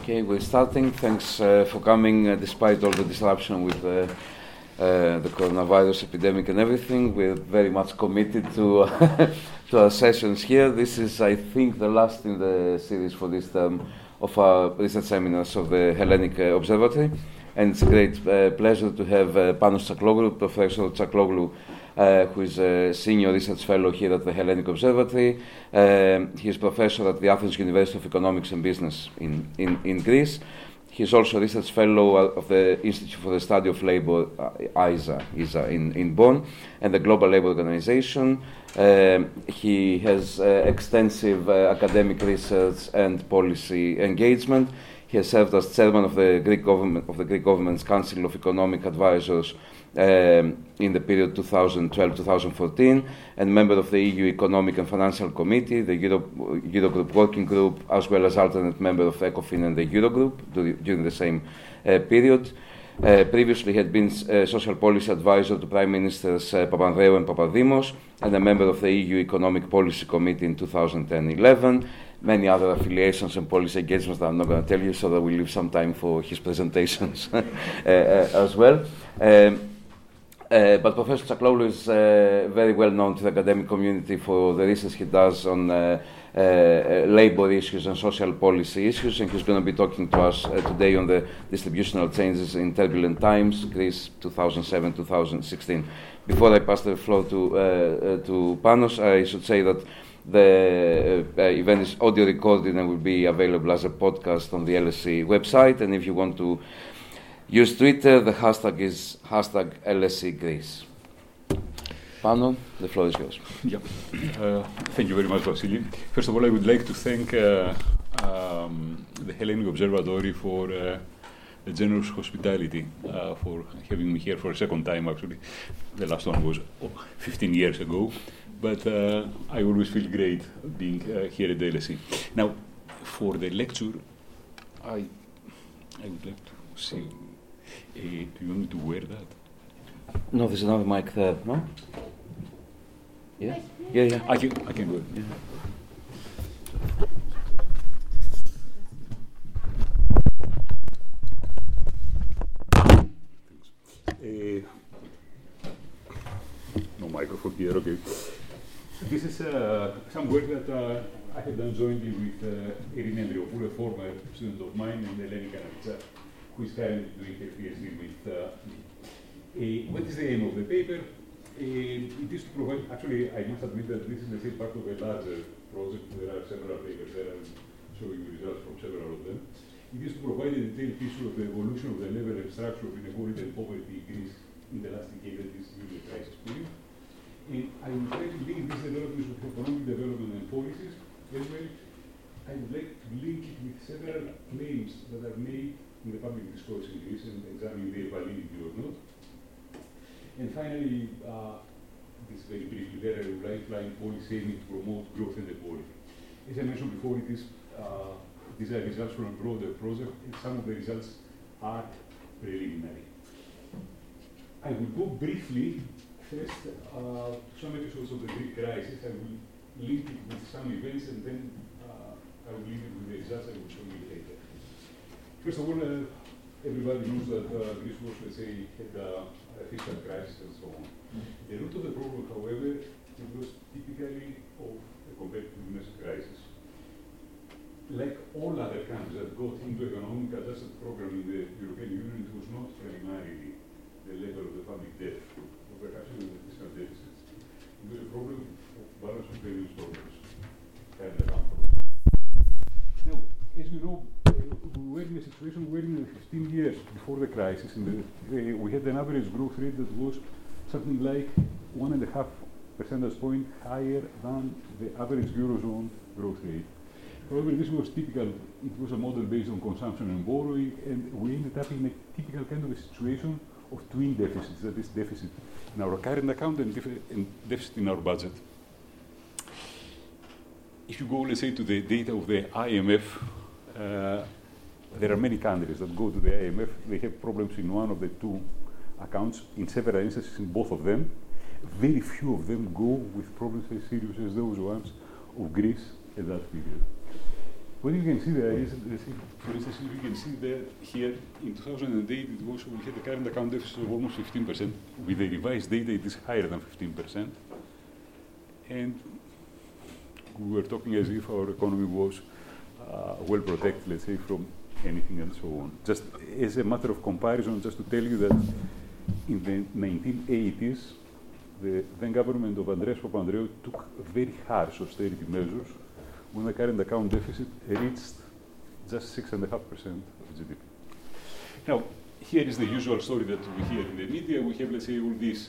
Okay, we're starting. Thanks for coming, despite all the disruption with the coronavirus epidemic and everything. We're very much committed to to our sessions here. This is, I think, the last in the series for this term of our research seminars of the Hellenic Observatory. And it's a great pleasure to have Panos Tsakloglu, Professor Tsakloglu, who is a senior research fellow here at the Hellenic Observatory. He is professor at the Athens University of Economics and Business in Greece. He is also a research fellow of the Institute for the Study of Labour, ISA in Bonn, and the Global Labour Organization. He has extensive academic research and policy engagement. He has served as chairman of the Greek government's Council of Economic Advisors in the period 2012-2014, and member of the EU Economic and Financial Committee, the Eurogroup Working Group, as well as alternate member of ECOFIN and the Eurogroup during the same period. Previously, he had been social policy advisor to Prime Ministers Papandreou and Papadimos, and a member of the EU Economic Policy Committee in 2010-11. Many other affiliations and policy engagements that I'm not going to tell you, so that we leave some time for his presentations as well. But Professor Tsakloglu is very well known to the academic community for the research he does on labor issues and social policy issues, and he's going to be talking to us today on the distributional changes in turbulent times, Greece 2007-2016. Before I pass the floor to Panos, I should say that the event is audio recorded and will be available as a podcast on the LSE website, and if you want to use Twitter, the hashtag is #LSE Greece. Pano, the floor is yours. Yeah. Thank you very much, Vasily. First of all, I would like to thank the Hellenic Observatory for the generous hospitality, for having me here for a second time, actually. The last one was 15 years ago. But I always feel great being here at the LSE. Now, for the lecture, I would like to see. Do you want me to wear that? No, there's another mic there, no? Yeah? Yeah. I can do it. Yeah. No microphone here, okay. This is some work that I have done jointly with Irene Andriopoulou, a former student of mine, and Eleni Kanavitsa, who is currently doing her PhD with me. What is the aim of the paper? It is to provide, actually, I must admit that this is the same part of a larger project. There are several papers there, and showing you results from several of them. It is to provide a detailed picture of the evolution of the level and structure of inequality and poverty in Greece in the last decade, that is during the crisis period. And I would like to link these developments with economic development and policies. As well, I would like to link it with several claims that are made in the public discourse in Greece and examine their validity or not. And finally, this very briefly, there are lifeline policy aiming to promote growth and equality. As I mentioned before, these are results from a broader project, and some of the results are preliminary. I will go briefly first to some episodes of the Greek crisis. I will link it with some events, and then I will leave it with the results I will show you later. First of all, everybody knows that Greece was, let's say, had a fiscal crisis and so on. The root of the problem, however, it was typically of a competitiveness crisis. Like all other countries that got into economic adjustment program in the European Union, it was not primarily the level of the public debt, or perhaps even the fiscal deficits. It was a problem of balance of payments problems. Now, as you know, we were in a situation where in the 15 years before the crisis, we had an average growth rate that was something like 1.5 percentage point higher than the average Eurozone growth rate. However, this was typical. It was a model based on consumption and borrowing, and we ended up in a typical kind of a situation of twin deficits, that is, deficit in our current account and deficit in our budget. If you go, let's say, to the data of the IMF, there are many countries that go to the IMF. They have problems in one of the two accounts, in several instances in both of them. Very few of them go with problems as serious as those ones of Greece at that period. what you can see there is, for instance, you can see there here in 2008 we had a current account deficit of almost 15%. With the revised data, it is higher than 15%. And we were talking as if our economy was well protected, let's say, from anything and so on. Just as a matter of comparison, just to tell you that in the 1980s, the then government of Andreas Papandreou took very harsh austerity measures when the current account deficit reached just 6.5% of GDP. Now, here is the usual story that we hear in the media. We have, let's say, all these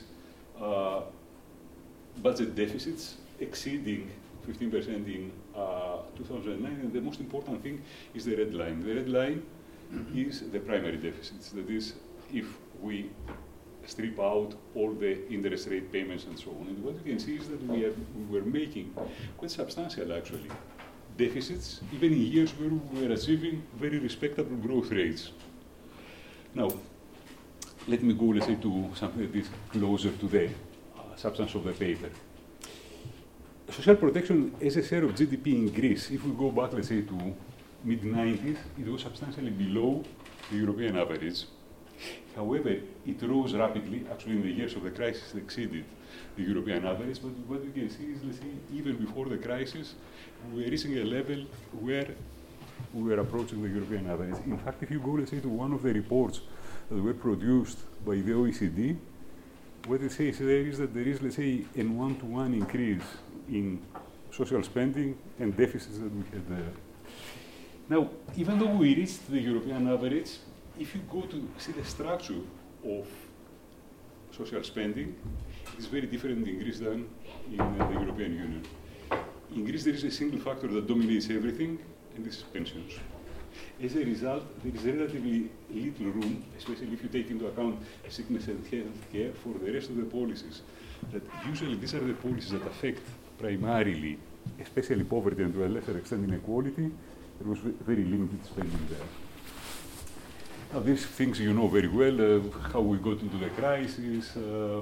budget deficits exceeding 15% in 2009, and the most important thing is the red line. The red line is the primary deficits. That is, if we strip out all the interest rate payments and so on. And what you can see is that we were making quite substantial, actually, deficits, even in years where we were achieving very respectable growth rates. Now, let me go, let's say, to something that is closer to the substance of the paper. Social protection as a share of GDP in Greece, if we go back, let's say, to mid-90s, it was substantially below the European average. However, it rose rapidly. Actually, in the years of the crisis, it exceeded the European average. But what you can see is, let's say, even before the crisis, we were reaching a level where we were approaching the European average. In fact, if you go, let's say, to one of the reports that were produced by the OECD, what it says there is that there is, let's say, a one-to-one increase in social spending and deficits that we had there. Now, even though we reached the European average, if you go to see the structure of social spending, it is very different in Greece than in the European Union. In Greece, there is a single factor that dominates everything, and this is pensions. As a result, there is relatively little room, especially if you take into account sickness and health care, for the rest of the policies. That usually these are the policies that affect primarily, especially poverty and to a lesser extent inequality. There was very limited spending there. Now, these things you know very well, how we got into the crisis.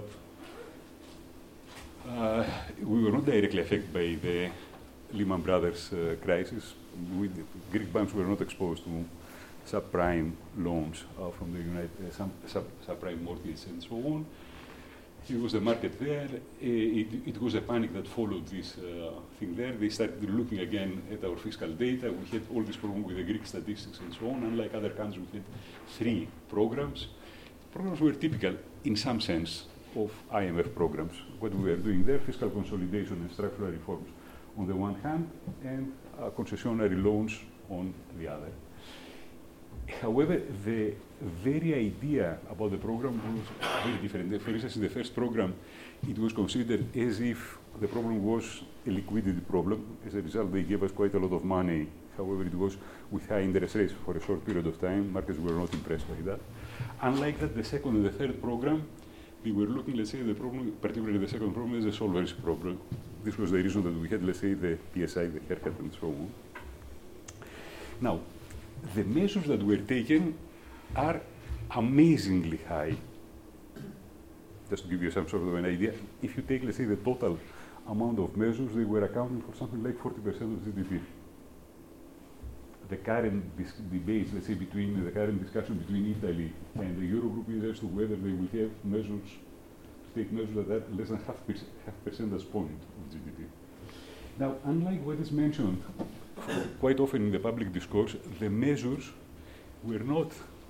We were not directly affected by the Lehman Brothers crisis. Greek banks were not exposed to subprime loans from the subprime mortgages and so on. It was the market there. It was a panic that followed this thing there. They started looking again at our fiscal data. We had all this problem with the Greek statistics and so on. Unlike other countries, we had 3 programs. Programs were typical, in some sense, of IMF programs. What we were doing there, fiscal consolidation and structural reforms on the one hand, and concessionary loans on the other. However, the very idea about the program was very different. For instance, in the first program, it was considered as if the problem was a liquidity problem. As a result, they gave us quite a lot of money. However, it was with high interest rates for a short period of time. Markets were not impressed by that. Unlike that, the second and the third program, we were looking, let's say, the problem, particularly the second problem, is the solvency problem. This was the reason that we had, let's say, the PSI, the haircut, and so on. Now, the measures that were taken are amazingly high. Just to give you some sort of an idea, if you take, let's say, the total amount of measures, they were accounting for something like 40% of GDP. The current debate, let's say, between the current discussion between Italy and the Eurogroup is as to whether they will have measures, to take measures that are less than half percentage point of GDP. Now, unlike what is mentioned quite often in the public discourse, the measures were not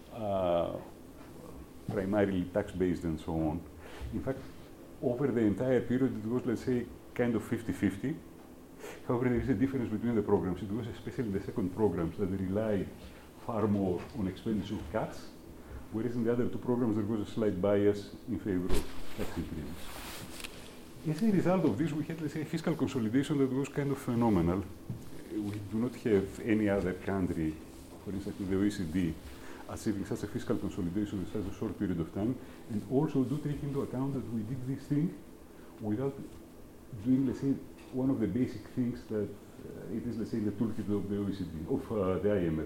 primarily tax-based and so on. In fact, over the entire period, it was, let's say, kind of 50-50. However, there is a difference between the programs. It was especially the second programs that relied far more on expenditure cuts, whereas in the other 2 programs, there was a slight bias in favor of tax increases. As a result of this, we had, let's say, fiscal consolidation that was kind of phenomenal. We do not have any other country, for instance, in the OECD, achieving such a fiscal consolidation in such a short period of time, and also do take into account that we did this thing without doing, let's say, one of the basic things that it is, let's say, in the toolkit of the OECD, of the IMF.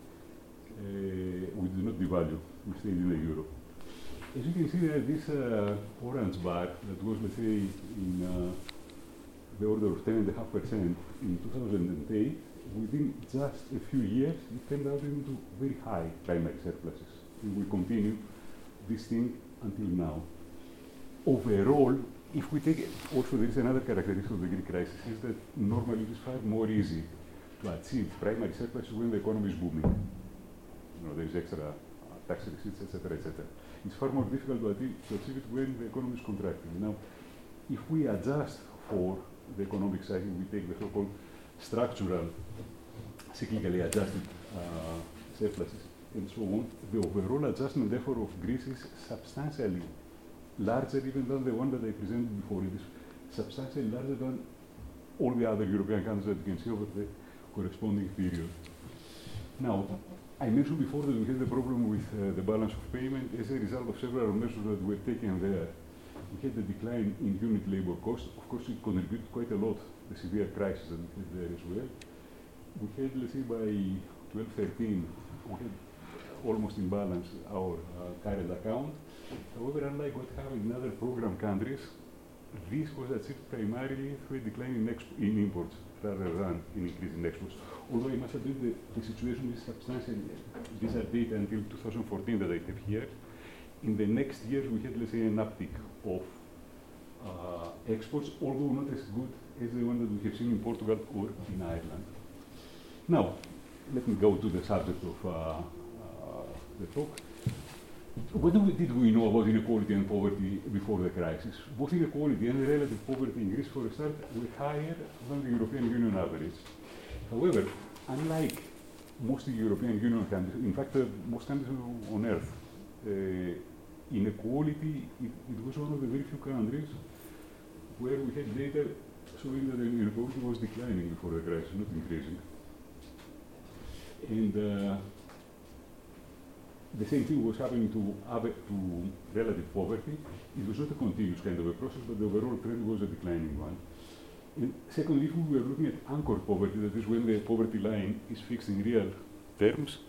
We did not devalue, we stayed in the euro. As you can see there, this orange bar that was, let's say, in the order of 10.5% in 2008 within just a few years, it turned out into very high primary surpluses. And we continue this thing until now. Overall, if we take, also there is another characteristic of the Greek crisis, is that normally it is far more easy to achieve primary surpluses when the economy is booming. There is extra tax receipts, etc., etc. It's far more difficult to achieve it when the economy is contracting. Now, if we adjust for the economic cycle, we take the so-called structural, cyclically adjusted surpluses, and so on, the overall adjustment, therefore, of Greece is substantially larger even than the one that I presented before. It is substantially larger than all the other European countries that you can see over the corresponding period. Now, I mentioned before that we had the problem with the balance of payment as a result of several measures that were taken there. We had the decline in unit labor cost. Of course, it contributed quite a lot to the severe crisis that we had there as well. We had, let's say, by 12-13, we had almost in balance our current account. However, unlike what happened in other program countries, this was achieved primarily through a decline in imports rather than an increase in exports. Although I must admit that the situation is substantially, these are data until 2014 that I have here. In the next years, we had, let's say, an uptick of exports, although not as good as the one that we have seen in Portugal or in Ireland. Now, let me go to the subject of the talk. What did we know about inequality and poverty before the crisis? Both inequality and relative poverty in Greece, for a start, were higher than the European Union average. However, unlike most European Union countries, in fact, most countries on earth, inequality, it was one of the very few countries where we had data showing that inequality was declining before the crisis, not increasing. And the same thing was happening to relative poverty. It was not a continuous kind of a process, but the overall trend was a declining one. And secondly, if we were looking at anchored poverty, that is when the poverty line is fixed in real terms,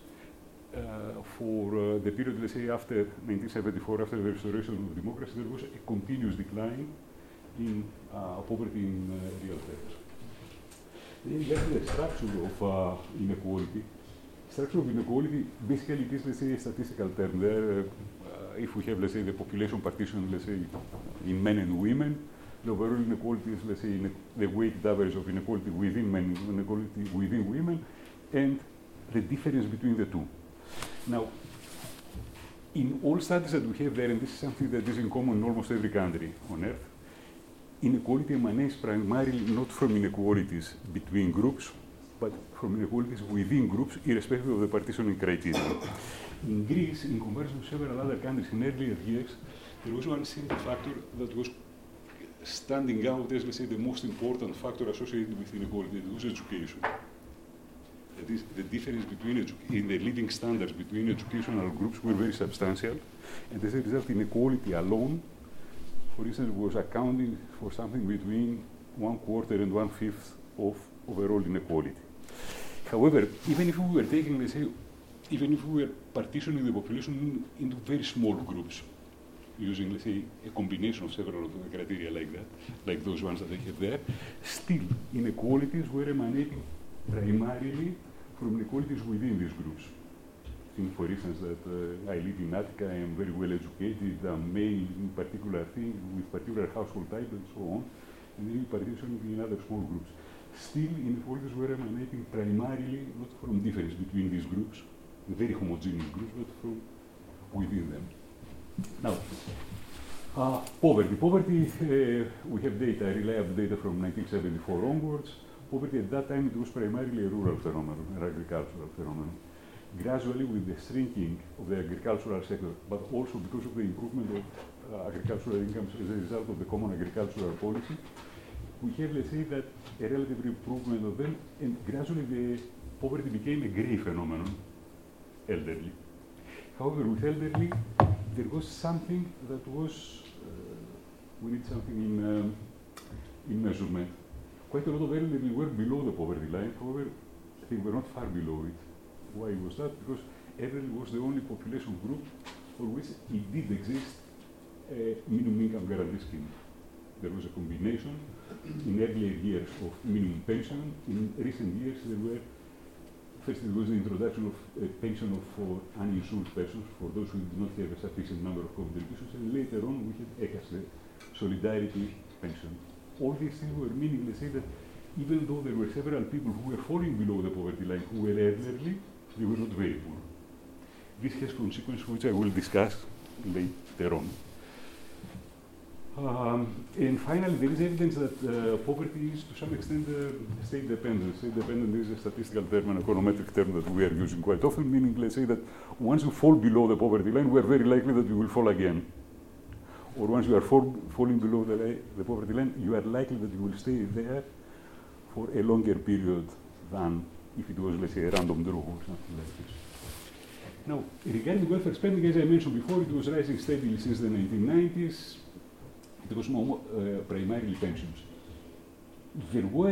for the period, let's say, after 1974, after the restoration of democracy, there was a continuous decline in poverty in real terms. Then you have the structure of inequality. Structure of inequality, basically, it is, let's say, a statistical term. There, if we have, let's say, the population partition, let's say, in men and women, the overall inequality is, let's say, the weighted average of inequality within men and inequality within women, and the difference between the two. Now, in all studies that we have there, and this is something that is in common in almost every country on earth, inequality emanates primarily not from inequalities between groups, but from inequalities within groups, irrespective of the partitioning criteria. In Greece, in comparison to several other countries in earlier years, there was one single factor that was standing out as, let's say, the most important factor associated with inequality. It was education. That is, the difference in the living standards between educational groups were very substantial, and as a result, inequality alone, for instance, was accounting for something between 1/4 and 1/5 of overall inequality. However, even if we were taking, let's say, even if we were partitioning the population into very small groups, using, let's say, a combination of several of the criteria like that, like those ones that I have there, still inequalities were emanating primarily from inequalities within these groups. Think, for instance, that I live in Attica, I am very well educated, I'm male in particular thing, with particular household type and so on, and then partitioning in other small groups. Still, inequalities were emanating primarily not from difference between these groups, very homogeneous groups, but from within them. Now, poverty. Poverty, we have data, reliable data from 1974 onwards. Poverty at that time, it was primarily a rural phenomenon, an agricultural phenomenon. Gradually, with the shrinking of the agricultural sector, but also because of the improvement of agricultural incomes as a result of the common agricultural policy, we have, let's say, that a relative improvement of them, and gradually the poverty became a grey phenomenon, elderly. However, with elderly, there was something that was, we need something in measurement. Quite a lot of elderly were below the poverty line, however, they were not far below it. Why was that? Because elderly was the only population group for which it did exist a minimum income guarantee scheme. there was a combination in earlier years of minimum pension. In recent years, first there was the introduction of a pension for uninsured persons, for those who did not have a sufficient number of contributions, and later on we had ECAS, the solidarity pension. All these things were meaningless, say that even though there were several people who were falling below the poverty line, who were elderly, they were not very poor. This has consequences which I will discuss later on. And finally, there is evidence that poverty is to some extent state dependent. State dependent is a statistical term, an econometric term that we are using quite often, meaning, let's say that once you fall below the poverty line, we are very likely that you will fall again. Or once you are falling below the poverty line, you are likely that you will stay there for a longer period than if it was, let's say, a random draw or something like this. Now, regarding welfare spending, as I mentioned before, it was rising steadily since the 1990s. It was primarily pensions. There were,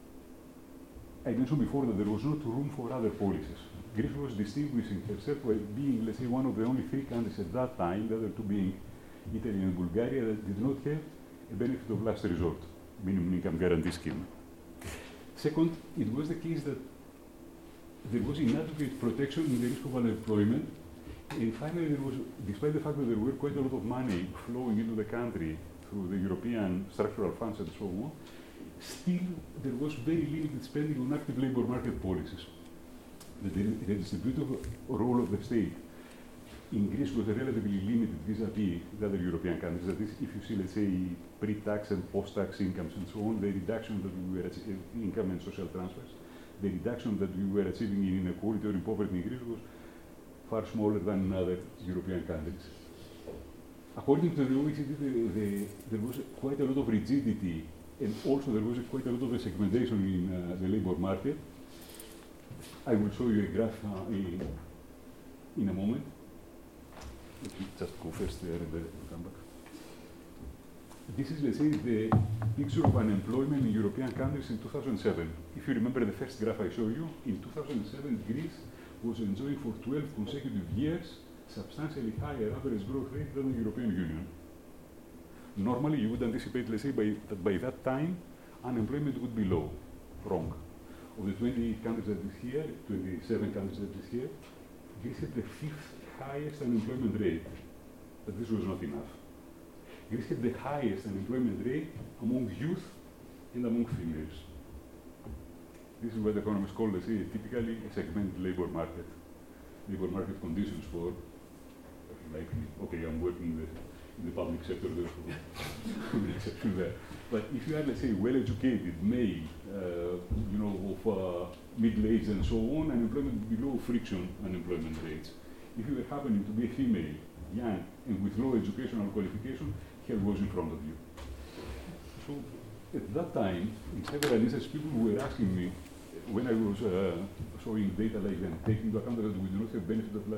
I mentioned before that there was not room for other policies. Greece was distinguishing herself by being, let's say, one of the only three countries at that time, the other two being Italy and Bulgaria, that did not have a benefit of last resort, minimum income guarantee scheme. Second, it was the case that there was inadequate protection in the risk of unemployment. And finally, there was, despite the fact that there were quite a lot of money flowing into the country through the European structural funds and so on, still there was very limited spending on active labor market policies. The redistributive role of the state in Greece was relatively limited vis-à-vis the other European countries. That is, if you see, let's say, pre-tax and post-tax incomes and so on, the reduction that we were achieving, income and social transfers, the reduction that we were achieving in inequality or in poverty in Greece was far smaller than in other European countries. According to the OECD, there was quite a lot of rigidity, and also there was quite a lot of segmentation in the labor market. I will show you a graph in a moment. Let me just go first there and then come back. This is, let's say, the picture of unemployment in European countries in 2007. If you remember the first graph I showed you, in 2007, Greece was enjoying for 12 consecutive years substantially higher average growth rate than the European Union. Normally, you would anticipate, let's say, that by that time, unemployment would be low. Wrong. Of the 28 countries that is here, 27 countries that is here, Greece had the fifth highest unemployment rate. But this was not enough. Greece had the highest unemployment rate among youth and among females. This is what economists call, let's say, typically a segmented labor market conditions for, like, okay, I'm working in the public sector, therefore, an exception there. But if you are, let's say, well-educated, male, of middle age and so on, unemployment below friction unemployment rates. If you were happening to be a female, young, and with low educational qualification, hell was in front of you. So at that time, in several instances, people were asking me, when I was showing data like that, taking into account that we do not have benefit of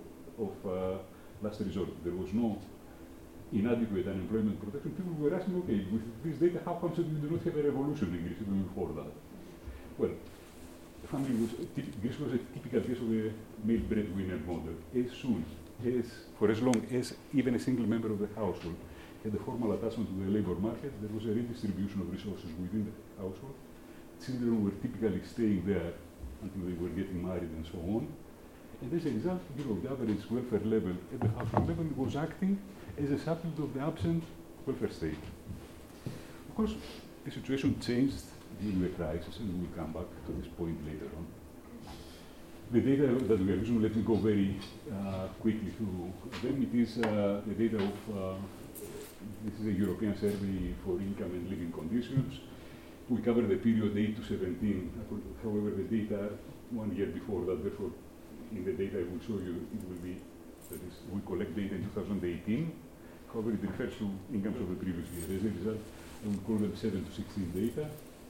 last resort, there was no inadequate unemployment protection, people were asking, okay, with this data, how come that we do not have a revolution in Greece even before that? Well, Greece was a typical case of a male breadwinner model. For as long as even a single member of the household had a formal attachment to the labor market, there was a redistribution of resources within the household. Children were typically staying there until they were getting married and so on. And as a result, the average welfare level at the household level was acting as a supplement of the absent welfare state. Of course, the situation changed during the crisis, and we'll come back to this point later on. The data that we are using, let me go very quickly through them. It is the data of, this is a European survey for income and living conditions. We cover the period 8 to 17. However, the data 1 year before that, therefore, in the data I will show you, it will be, that is, we collect data in 2018. However, it refers to incomes of the previous year. As a result, I will call them 7 to 16 data.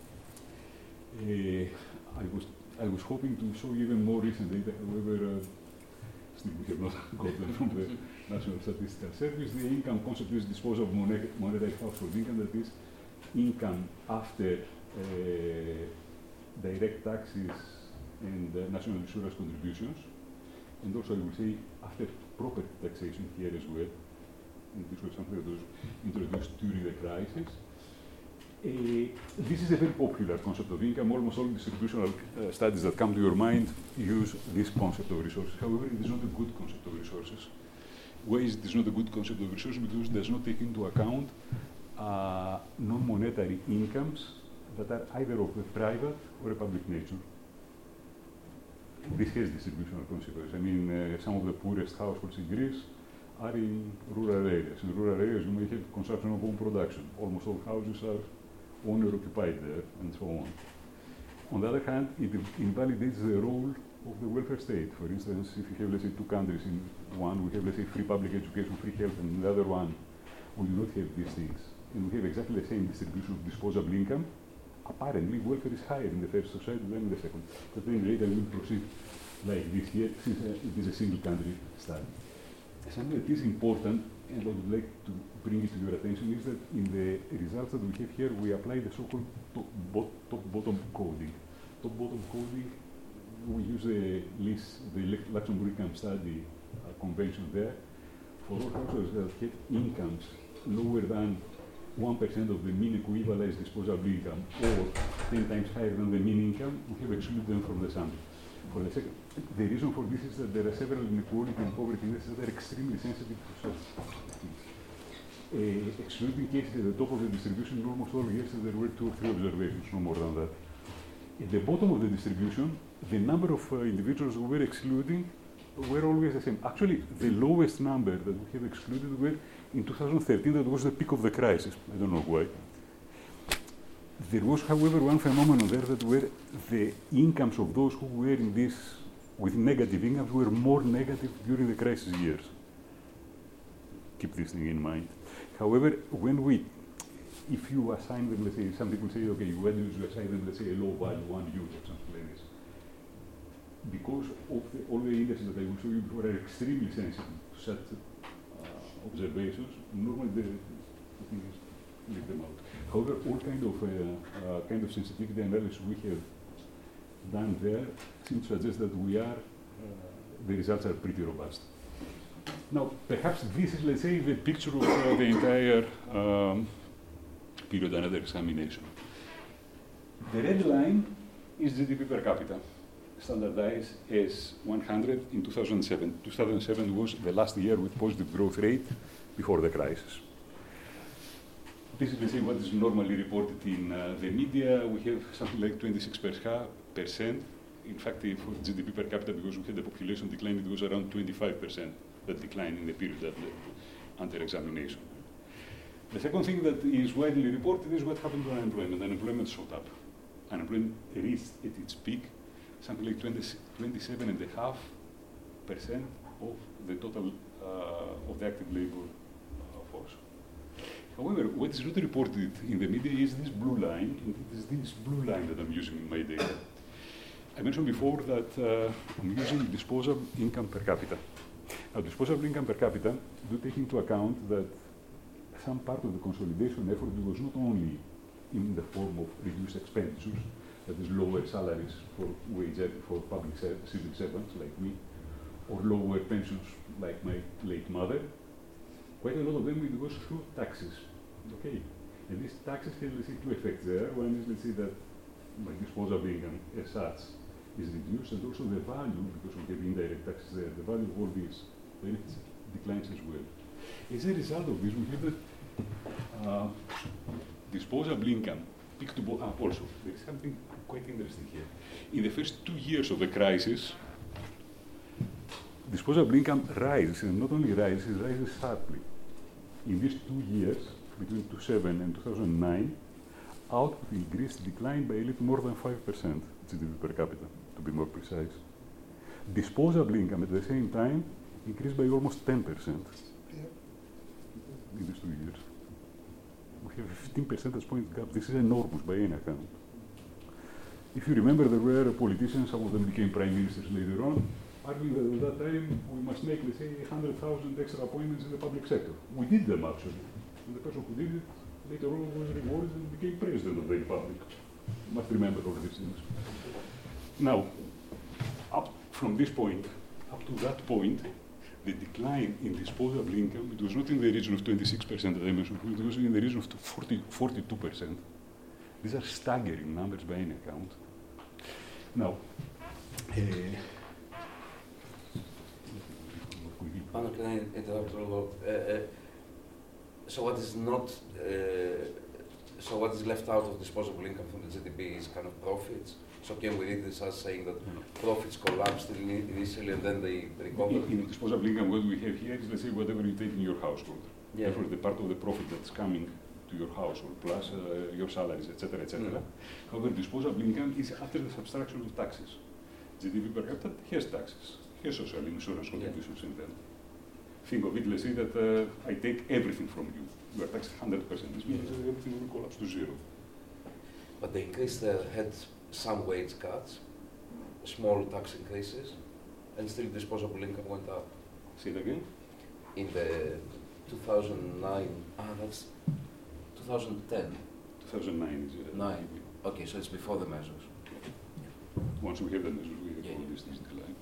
I was hoping to show even more recent data, however, still we have not got them from the National Statistical Service. The income constitutes disposal of monetary household income, that is, income after direct taxes and national insurance contributions, and also I will say after property taxation here as well. and this was something that was introduced during the crisis. This is a very popular concept of income. Almost all distributional studies that come to your mind use this concept of resources. However, it is not a good concept of resources. Why is it not a good concept of resources? Because it does not take into account non-monetary incomes that are either of a private or a public nature. This has distributional consequences. I mean, some of the poorest households in Greece are in rural areas. In rural areas, you may have construction of home production. Almost all houses are owner-occupied there, and so on. On the other hand, it invalidates the role of the welfare state. For instance, if you have, let's say, two countries, in one we have, let's say, free public education, free health, and in the other one we do not have these things, and we have exactly the same distribution of disposable income, apparently welfare is higher in the first society than in the second. But then later we will proceed like this here, since it is a single country study. Something that is important, and I would like to bring it to your attention, is that in the results that we have here, we apply the so-called top-bottom coding. Top-bottom coding, we use the Luxembourg income study convention there. For all households that have incomes lower than 1% of the mean equivalent disposable income, or 10 times higher than the mean income, we have excluded them from the sample. For the second, the reason for this is that there are several inequality and poverty indices that are extremely sensitive to such things. Excluding cases at the top of the distribution, in almost all years there were 2 or 3 observations, no more than that. At the bottom of the distribution, the number of individuals who were excluding were always the same. Actually, the lowest number that we have excluded were in 2013, that was the peak of the crisis. I don't know why. There was, however, one phenomenon there that were the incomes of those who were in this, with negative incomes, were more negative during the crisis years. Keep this thing in mind. However, if you assign them, let's say, some people say, okay, when you assign them, let's say, a low value, 1 euro or something like this, because of all the indices that I will show you before are extremely sensitive to such observations, normally the thing is leave them out. However, all kind of sensitivity analysis we have done there seem to suggest that the results are pretty robust. Now, perhaps this is, let's say, the picture of the entire period under examination. The red line is GDP per capita, standardized as 100 in 2007. 2007 was the last year with positive growth rate before the crisis. This is, let's say, what is normally reported in the media. We have something like 26%. In fact, for GDP per capita, because we had the population decline, it was around 25% that decline in the period under examination. The second thing that is widely reported is what happened to unemployment. Unemployment shot up. Unemployment reached at its peak something like 27.5% of the total of the active labor force. However, what is not reported in the media is this blue line, and it is this blue line that I'm using in my data. I mentioned before that I'm using disposable income per capita. Now, disposable income per capita do take into account that some part of the consolidation effort was not only in the form of reduced expenditures, that is lower salaries for public civil servants like me, or lower pensions like my late mother. Quite a lot of them it was through taxes. Okay, and these taxes have, let's say, 2 effects there. One is, let's say, that my disposable income as such is reduced, and also the value, because we have indirect taxes there, the value of all these benefits declines as well. As a result of this, we have the disposable income peak to bottom up also. There is something quite interesting here. In the first 2 years of the crisis, disposable income rises, and not only rises, it rises sharply. In these 2 years, between 2007 and 2009, output in Greece declined by a little more than 5% GDP per capita, to be more precise. Disposable income at the same time increased by almost 10% in these 2 years. We have a 15 percentage point gap. This is enormous by any account. If you remember, there were politicians, some of them became prime ministers later on, arguing that at that time we must make, let's say, 100,000 extra appointments in the public sector. We did them, actually. And the person who did it later on was rewarded and became president of the republic. You must remember all these things. Now, up from this point, up to that point, the decline in disposable income, it was not in the region of 26% that I mentioned, it was in the region of 42%. These are staggering numbers by any account. Now, Anna, can I interrupt a little? So what is not, so what is left out of disposable income from the GDP is kind of profits. So can we read this as saying that profits collapsed initially and then they recovered? In disposable income, what we have here is, let's say, whatever you take in your household. Yeah. Therefore, the part of the profit that's coming to your household, plus your salaries, etc., etc. Mm-hmm. However, disposable income is after the subtraction of taxes. GDP per capita has taxes, has social insurance contributions in them. Think of it, let's say that I take everything from you. You are taxed 100%. This means everything will collapse to zero. But the increase there had some wage cuts, small tax increases, and still disposable income went up. Say it again? In the 2009, that's 2010. 2009 is it? 9. Okay, so it's before the measures. Once we have the measures, we have all these things decline.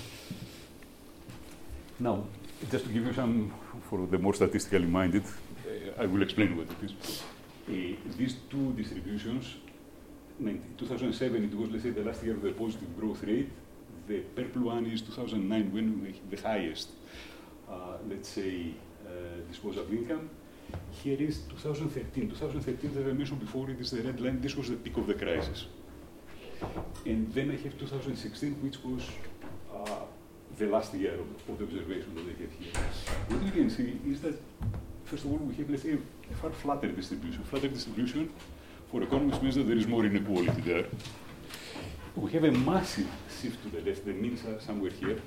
Now, just to give you some, for the more statistically minded, I will explain what it is. These two distributions, 2007, it was, let's say, the last year of the positive growth rate. The purple one is 2009, when we had the highest, let's say, disposable income. Here is 2013. 2013, as I mentioned before, it is the red line. This was the peak of the crisis. And then I have 2016, which was the last year of the observation that I have here. What we can see is that, first of all, we have, let's say, a far flatter distribution. Flatter distribution for economists means that there is more inequality there. We have a massive shift to the left. The means are somewhere here.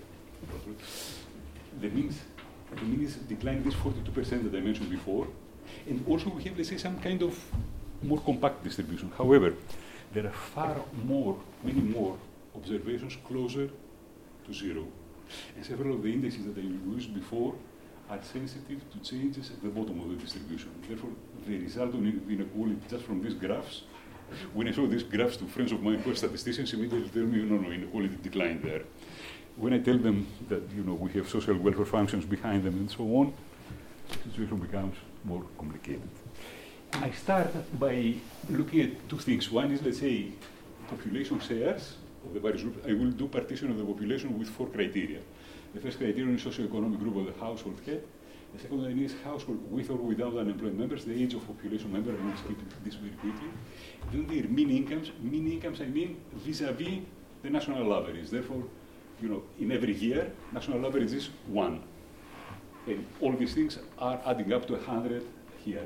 The means declined this 42% that I mentioned before. And also we have, let's say, some kind of more compact distribution. However, there are many more observations closer to zero. And several of the indices that I used before are sensitive to changes at the bottom of the distribution. Therefore, the result of inequality just from these graphs, when I show these graphs to friends of mine who are statisticians, immediately tell me, no, inequality declined there. When I tell them that, we have social welfare functions behind them and so on, the situation becomes more complicated. I start by looking at two things. One is, let's say, population shares of the various groups. I will do partition of the population with 4 criteria. The first criterion is socioeconomic group of the household head. The second one is household with or without unemployed members, the age of population member. I will skip this very quickly. Then there are mean incomes. Mean incomes, I mean, vis-a-vis the national average. Therefore, in every year, national average is 1. And all these things are adding up to 100 here.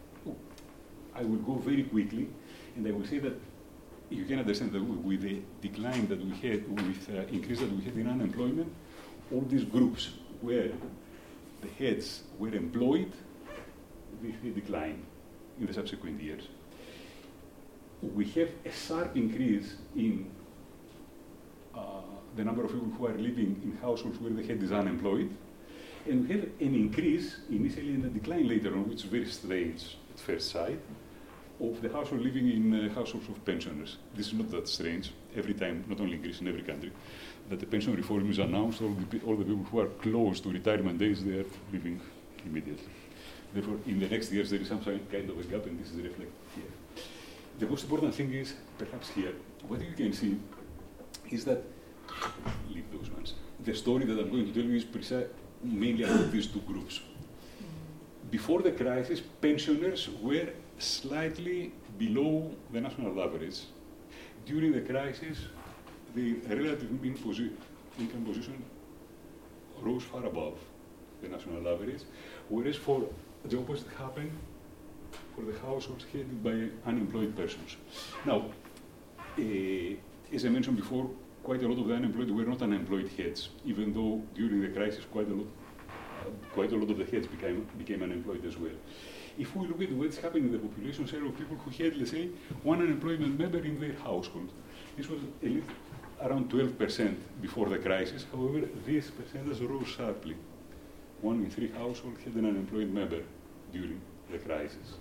I will go very quickly, and I will say that you can understand that with the decline that we had, with increase that we had in unemployment, all these groups where the heads were employed, they decline in the subsequent years. We have a sharp increase in the number of people who are living in households where the head is unemployed, and we have an increase initially and a decline later on, which is very strange at first sight, of the household living in households of pensioners. This is not that strange. Every time, not only in Greece, in every country, that the pension reform is announced, all the people who are close to retirement days, they are leaving immediately. Therefore, in the next years, there is some kind of a gap, and this is reflected here. The most important thing is, perhaps here, what you can see is that, leave those ones, the story that I'm going to tell you is mainly about these two groups. Before the crisis, pensioners were slightly below the national average. During the crisis, the relative income position rose far above the national average, whereas for the opposite happened for the households headed by unemployed persons. Now, as I mentioned before, quite a lot of the unemployed were not unemployed heads, even though during the crisis quite a lot of the heads became unemployed as well. If we look at what's happening in the population share of people who had, let's say, one unemployment member in their household, this was around 12% before the crisis. However, this percentage rose sharply. 1 in 3 households had an unemployed member during the crisis.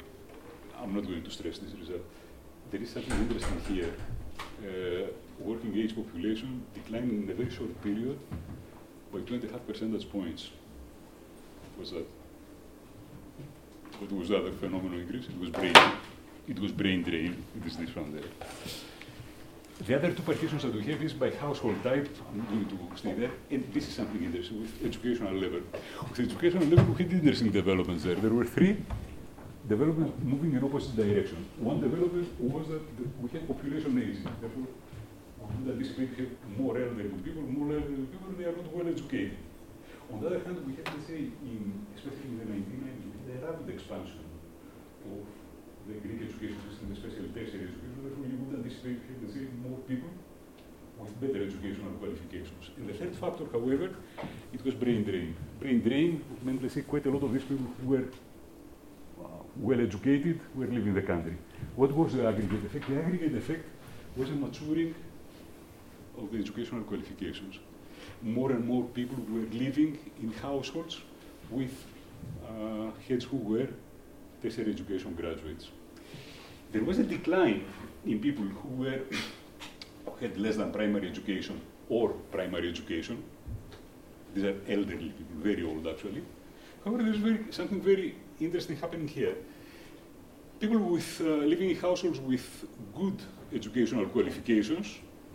I'm not going to stress this result. There is something interesting here. Working working age population declined in a very short period by 2.5 percentage points. What's that? What was the other phenomenon in Greece? It was brain drain. It is this one there. The other two partitions that we have is by household type. I'm going to stay there. And this is something interesting with educational level. With educational level, we had interesting developments there. There were three developments moving in opposite directions. One development was that we had population aging. Therefore, we would anticipate to have more elderly people, they are not well educated. On the other hand, we had, let's say, especially in the 1990s, the rapid expansion of the Greek education system, especially tertiary education. Therefore, you would anticipate to have, let's say, more people with better educational qualifications. And the third factor, however, it was brain drain. Brain drain meant, let's say, quite a lot of these people who were well educated were leaving the country. What was the aggregate effect? The aggregate effect was a maturing of the educational qualifications. More and more people were living in households with heads who were tertiary education graduates. There was a decline in people who had less than primary education or primary education. These are elderly people, very old actually. However, there's something very interesting happening here. People with living in households with good educational qualifications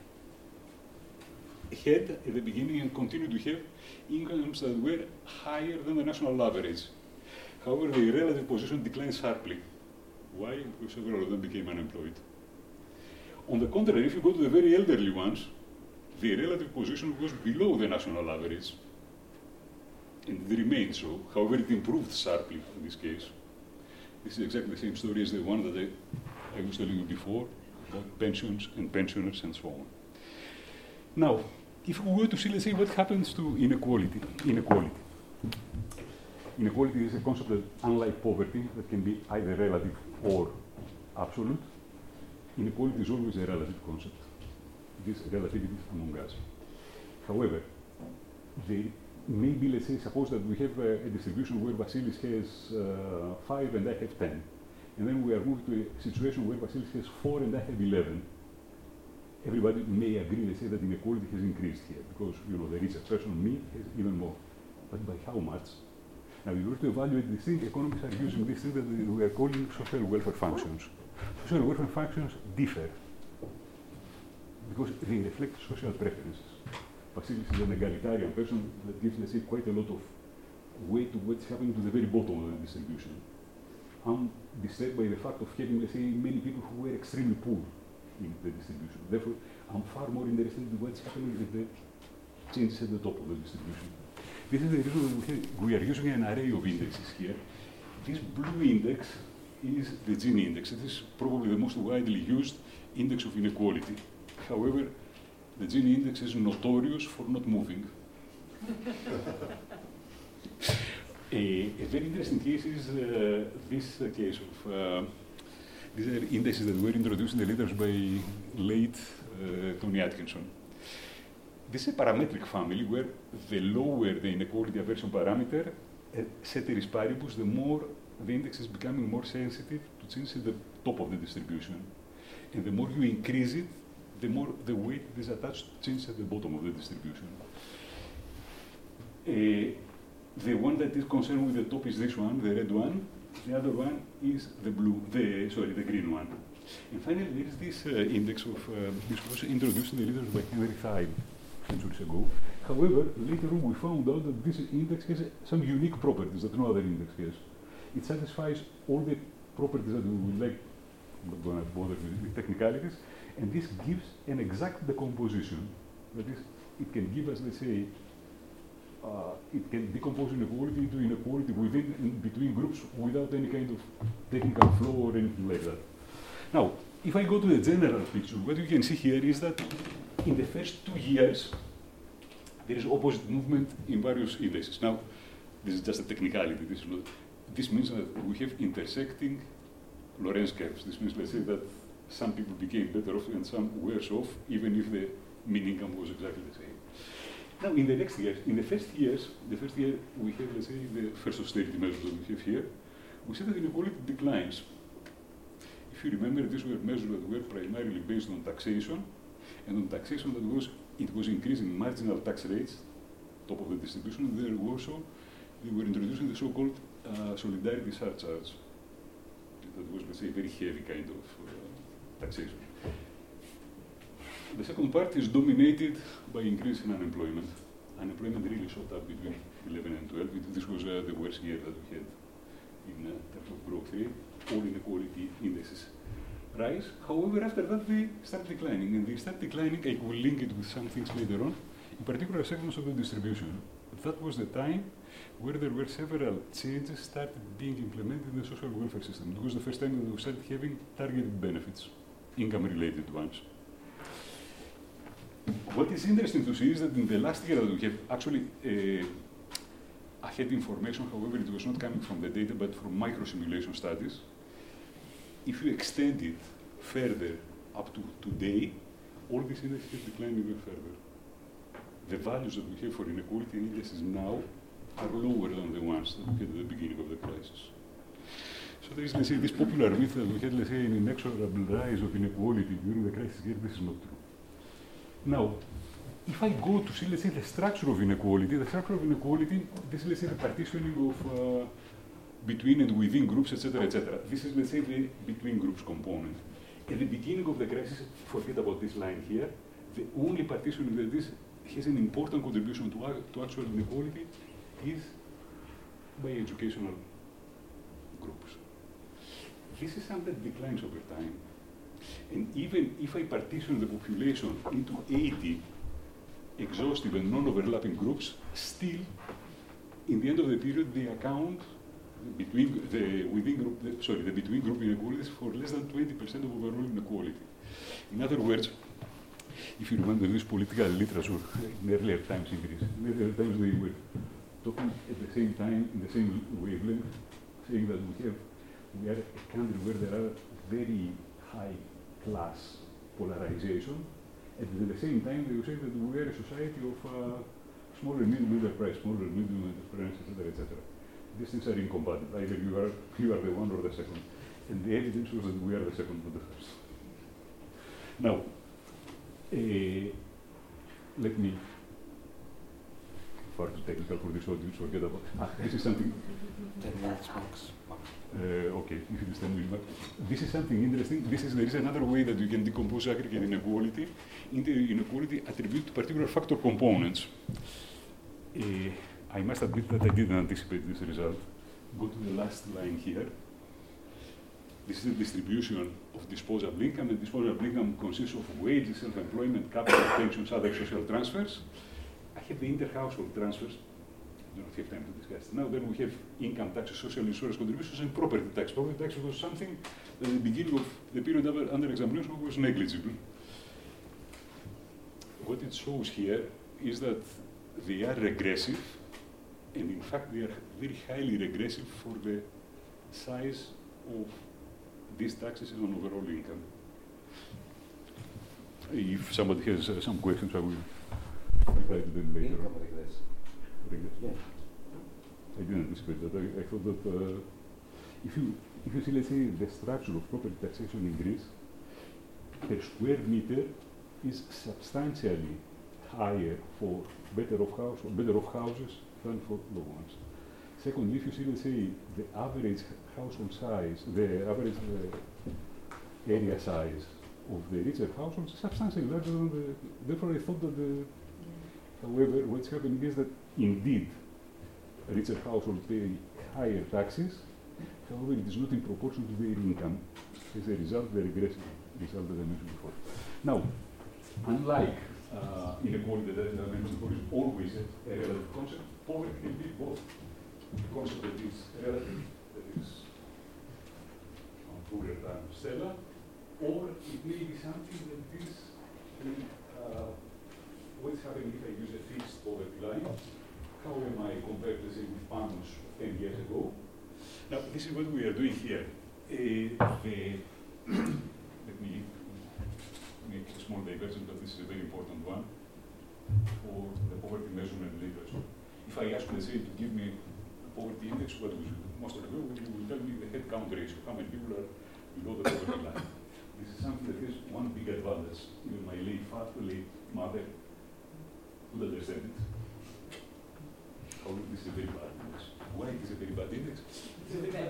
had at the beginning and continue to have incomes that were higher than the national average. However, the relative position declined sharply. Why? Because several of them became unemployed. On the contrary, if you go to the very elderly ones, the relative position was below the national average. And it remained so. However, it improved sharply in this case. This is exactly the same story as the one that I was telling you before about pensions and pensioners and so on. Now, if we were to see, let's say, what happens to inequality. Inequality is a concept that, unlike poverty, that can be either relative or absolute. Inequality is always a relative concept. This relativity among us. However, maybe, let's say, suppose that we have a distribution where Vasilis has 5 and I have 10. And then we are moving to a situation where Vasilis has 4 and I have 11. Everybody may agree, let's say, that inequality has increased here because, you know, the richer person, me, has even more. But by how much? Now, in order to evaluate these things, economists are using these things that we are calling social welfare functions. Social welfare functions differ because they reflect social preferences. Vasilis is an egalitarian person that gives, let's say, quite a lot of weight to what's happening to the very bottom of the distribution. I'm disturbed by the fact of having, let's say, many people who were extremely poor in the distribution. Therefore, I'm far more interested in what's happening with the changes at the top of the distribution. This is the reason we are using an array of indexes here. This blue index is the Gini index. It is probably the most widely used index of inequality. However, the Gini index is notorious for not moving. A very interesting case is this case of these are indexes that were introduced in the letters by late Tony Atkinson. This is a parametric family where the lower the inequality aversion parameter, ceteris paribus, the more the index is becoming more sensitive to changes at the top of the distribution. And the more you increase it, the more the weight is attached to changes at the bottom of the distribution. The one that is concerned with the top is this one, the red one. The other one is the green one. And finally, there is this index of, this was introduced in the letters by Henry Theil centuries ago. However, later on we found out that this index has some unique properties that no other index has. It satisfies all the properties that we would like, I'm not going to bother with technicalities, and this gives an exact decomposition. That is, it can give us, let's say, it can decompose inequality into inequality within and between groups without any kind of technical flaw or anything like that. Now, if I go to the general picture, what you can see here is that in the first 2 years, there is opposite movement in various indexes. Now, this is just a technicality. This means that we have intersecting Lorenz curves. This means, let's say, that some people became better off and some worse off, even if the mean income was exactly the same. Now, in the next years, in the first year, we have, let's say, the first austerity measures that we have here. We see that inequality declines. If you remember, these were measures that were primarily based on taxation, And on taxation, it was increasing marginal tax rates, top of the distribution. They were introducing the so-called solidarity surcharge. That was, let's say, a very heavy kind of taxation. The second part is dominated by increase in unemployment. Unemployment really shot up between 11 and 12. This was the worst year that we had in terms of growth rate. All inequality indexes rise. However, after that, they start declining. And they start declining, I will link it with some things later on, in particular segments of the distribution. That was the time where there were several changes started being implemented in the social welfare system. It was the first time that we started having targeted benefits, income-related ones. What is interesting to see is that in the last year that we have actually I had information, however, it was not coming from the data, but from micro-simulation studies. If you extend it further up to today, all these indexes have declined even further. The values that we have for inequality indexes now are lower than the ones that we had at the beginning of the crisis. So there is, let's say, this popular myth that we had, let's say, an inexorable rise of inequality during the crisis here. This is not true. Now, if I go to see, let's say, the structure of inequality, this is, let's say, the partitioning of between and within groups, etc., etc. This is, let's say, the between groups component. At the beginning of the crisis, forget about this line here, the only partitioning that this has an important contribution to actual inequality is by educational groups. This is something that declines over time. And even if I partition the population into 80 exhaustive and non-overlapping groups, still, in the end of the period, they account between the between group inequalities for less than 20% of overall inequality. In other words, if you remember this political literature in earlier times in Greece, in earlier times they were talking at the same time, in the same wavelength, saying that we are a country where there are very high class polarization, and at the same time they were saying that we are a society of smaller and middle price, smaller and middle enterprise, etc., etc. These things are incompatible. Either you are the one or the second. And the evidence was that we are the second, not the first. Now, let me, far too technical for this audience, forget about this is something. 10 minutes max. Okay, if it is 10 minutes max. This is something interesting. There is another way that you can decompose aggregate inequality into inequality attributed to particular factor components. I must admit that I didn't anticipate this result. Go to the last line here. This is the distribution of disposable income. And disposable income consists of wages, self-employment, capital, pensions, other social transfers. I have the inter-household transfers. I don't have time to discuss it now. Then we have income taxes, social insurance contributions, and property tax. Property tax was something that at the beginning of the period under examination was negligible. What it shows here is that they are regressive, and in fact they are very highly regressive for the size of these taxes on overall income. If somebody has some questions, I will reply to them later. Income regress. Yeah. I didn't anticipate that. I thought that if you see, let's say, the structure of property taxation in Greece, per square meter is substantially higher for better off houses than for low ones. Secondly, if you see, let's say, the average household size, the average area size of the richer households is substantially larger than the. Therefore, I thought that however, what's happening is that indeed richer households pay higher taxes. However, it is not in proportion to their income. As a result, the regressive result that I mentioned before. Now, unlike inequality that I mentioned before is always a relative concept, poverty can be both. The concept that is relative, that is poorer than Stella, or it may be something that is what's happening if I use a fixed poverty line. How am I compared, let's say, with pounds 10 years ago? Now, this is what we are doing here. Let me make a small diversion, but this is a very important one for the poverty measurement literature. If I ask, let's say, to give me a poverty index, what we should most of the people will tell me the head count ratio, how many people are below the poverty line. This is something that has one big advantage. Even my late father, late mother, would understand it. However, this is a very bad index. Why it is a very bad index? It's a very bad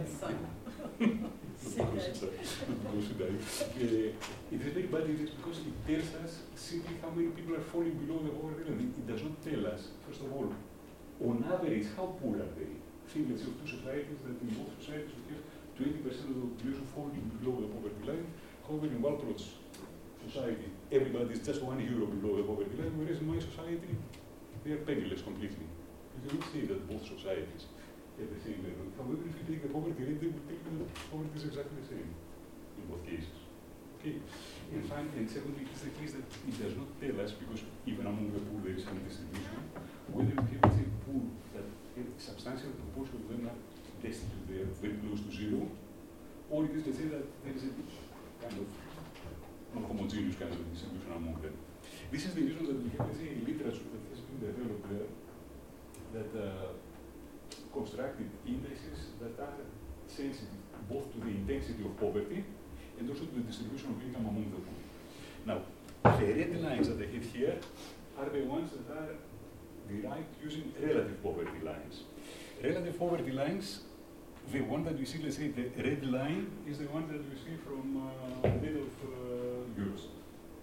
it is a very bad index because it tells us simply how many people are falling below the poverty line. It does not tell us, first of all, on average, how poor are they? Think, let's say, of two societies that in both societies we have 20% of the population falling below the poverty line. However, in Walpro's society, everybody is just €1 below the poverty line, whereas in my society, they are penniless completely. You cannot say that both societies at the same level. However, if you take the poverty rate, they will tell you that poverty is exactly the same in both cases. Okay. And secondly, it is the case that it does not tell us, because even among the poor there is some distribution, whether we have, let's say, poor that a substantial proportion of them are destitute, they are very close to zero, or it is, let's say, that there is a kind of non-homogeneous kind of distribution among them. This is the reason that we have, let's say, a literature that has been developed there that constructed indexes that are sensitive both to the intensity of poverty and also to the distribution of income among the poor. Now, the red lines that I have here are the ones that are derived using relative poverty lines. Relative poverty lines, the one that you see, let's say, the red line is the one that you see from the data of Eurostat.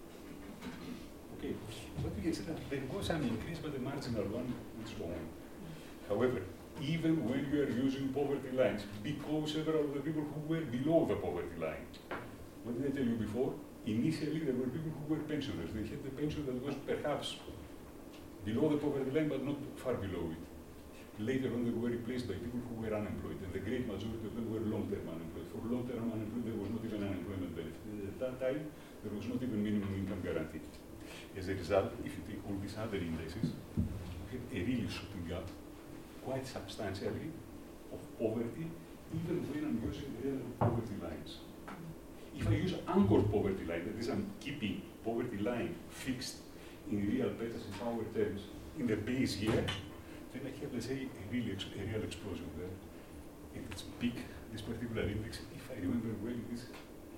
Okay, but you can see that there was an increase by the marginal one and so on. However, even when you are using poverty lines, because several of the people who were below the poverty line, what did I tell you before? Initially, there were people who were pensioners. They had the pension that was perhaps below the poverty line, but not far below it. Later on, they were replaced by people who were unemployed, and the great majority of them were long-term unemployed. For long-term unemployed, there was not even unemployment benefit. At that time, there was not even minimum income guarantee. As a result, if you take all these other indexes, you have a really shooting up quite substantially of poverty, even when I'm using relative poverty lines. If I use anchored poverty line, that is, I'm keeping poverty line fixed in real purchasing power terms in the base year, then I have, let's say, a real explosion there. At its peak, this particular index, if I remember well, it is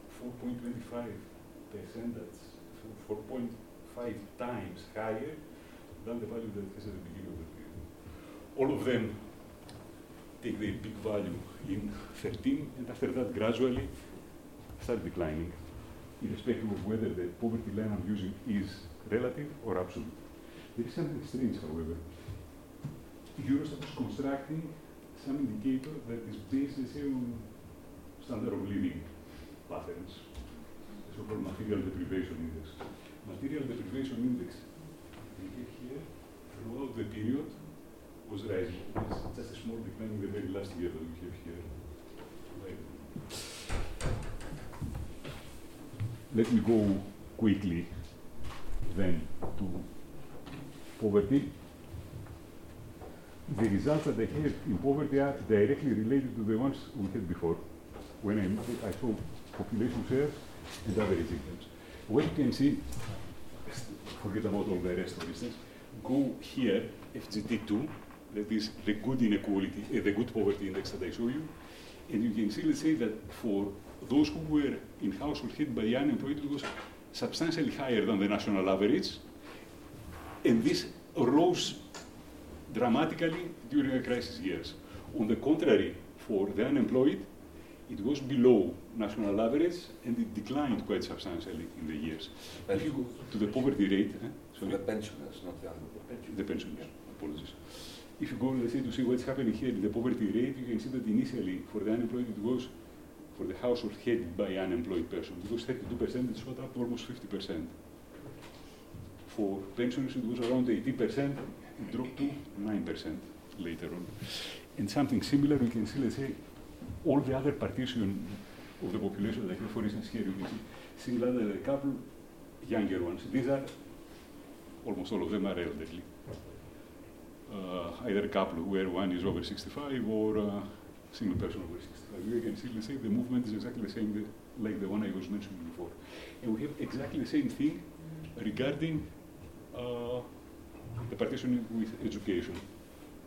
4.25%. That's 4.5 times higher than the value that it has at the beginning of the period. All of them take their peak value in 13, and after that, gradually start declining, irrespective of whether the poverty line I'm using is relative or absolute. There is something strange, however. Eurostat is constructing some indicator that is based, let's say, on standard of living patterns, the so-called material deprivation index. Material deprivation index, we have here, throughout the period, was rising. It's just a small decline in the very last year that we have here. Right. Let me go quickly then to poverty. The results that I have in poverty are directly related to the ones we had before, when I saw population shares and average incomes. What you can see, forget about all the rest, for instance, go here, FGT2, that is the good inequality, the good poverty index that I show you, and you can see, let's say, that for those who were in household hit by unemployed, it was substantially higher than the national average, and this rose dramatically during the crisis years. On the contrary, for the unemployed, it was below national average, and it declined quite substantially in the years. If you go to the poverty rate, so the pensioners, not the unemployed. The pensioners, apologies. If you go, let's say, to see what's happening here in the poverty rate, you can see that initially, for the unemployed, it was, for the household headed by unemployed person, it was 32%, it shot up to almost 50%. For pensioners, it was around 80%, it dropped to 9% later on. And something similar, we can see, let's say, all the other partition of the population, like for instance here, you can see single adult, a couple younger ones. These are, almost all of them are elderly. Either a couple where one is over 65 or a single person over 65. You can see, let's say, the movement is exactly the same like the one I was mentioning before. And we have exactly the same thing regarding the partition with education.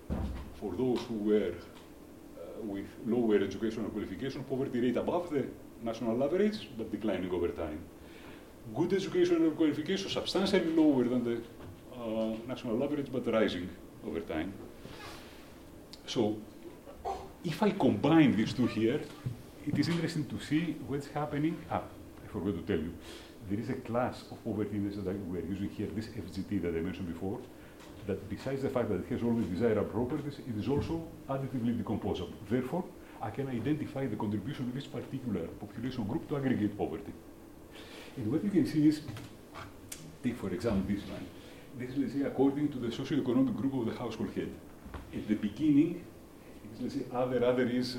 For those who were with lower educational qualification, poverty rate above the national average, but declining over time. Good educational qualification, substantially lower than the national average, but rising over time. So, if I combine these two here, it is interesting to see what's happening. I forgot to tell you. There is a class of poverty index that we are using here, this FGT that I mentioned before, that besides the fact that it has all these desirable properties, it is also additively decomposable. Therefore, I can identify the contribution of each particular population group to aggregate poverty. And what you can see is, take for example this one. This is, let's say, according to the socioeconomic group of the household head. At the beginning, it's, let's say, other is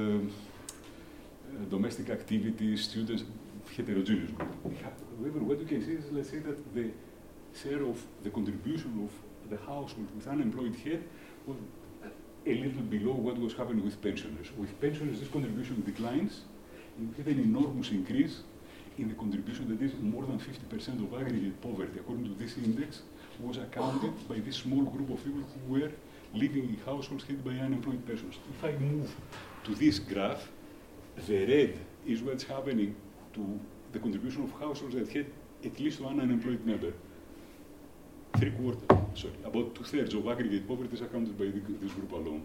domestic activities, students, heterogeneous group. However, what you can see is, let's say, that the share of the contribution of the household with unemployed head was a little below what was happening with pensioners. With pensioners, this contribution declines, and we have an enormous increase in the contribution that is more than 50% of aggregate poverty, according to this index, was accounted by this small group of people who were living in households headed by unemployed persons. If I move to this graph, the red is what's happening to the contribution of households that had at least one unemployed member. About 2/3 of aggregate poverty is accounted by this group alone.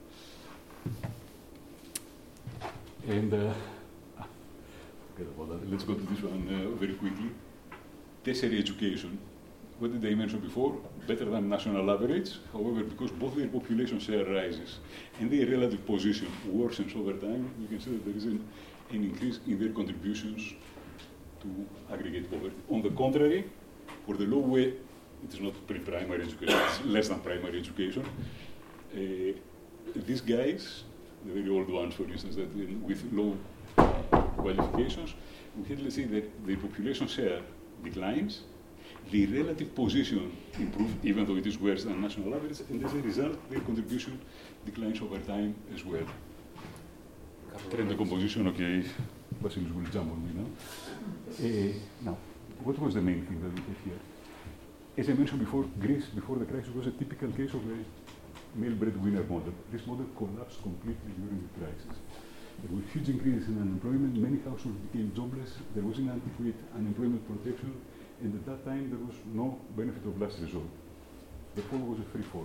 And forget about that. Let's go to this one very quickly. Tertiary education. What did I mention before? Better than national average. However, because both their population share rises and their relative position worsens over time, you can see that there is an increase in their contributions to aggregate poverty. On the contrary, for the low way, it is not pre-primary education, it's less than primary education. These guys, the very old ones, for instance, that with low qualifications, we had, let's say, that the population share declines, the relative position improves, even though it is worse than national average, and as a result, their contribution declines over time as well. Trend decomposition, okay, Vasilis will jump on me now. Now, what was the main thing that we had here? As I mentioned before, Greece, before the crisis, was a typical case of a male breadwinner model. This model collapsed completely during the crisis. There were huge increases in unemployment, many households became jobless, there was inadequate unemployment protection, and at that time there was no benefit of last resort. The fall was a free fall.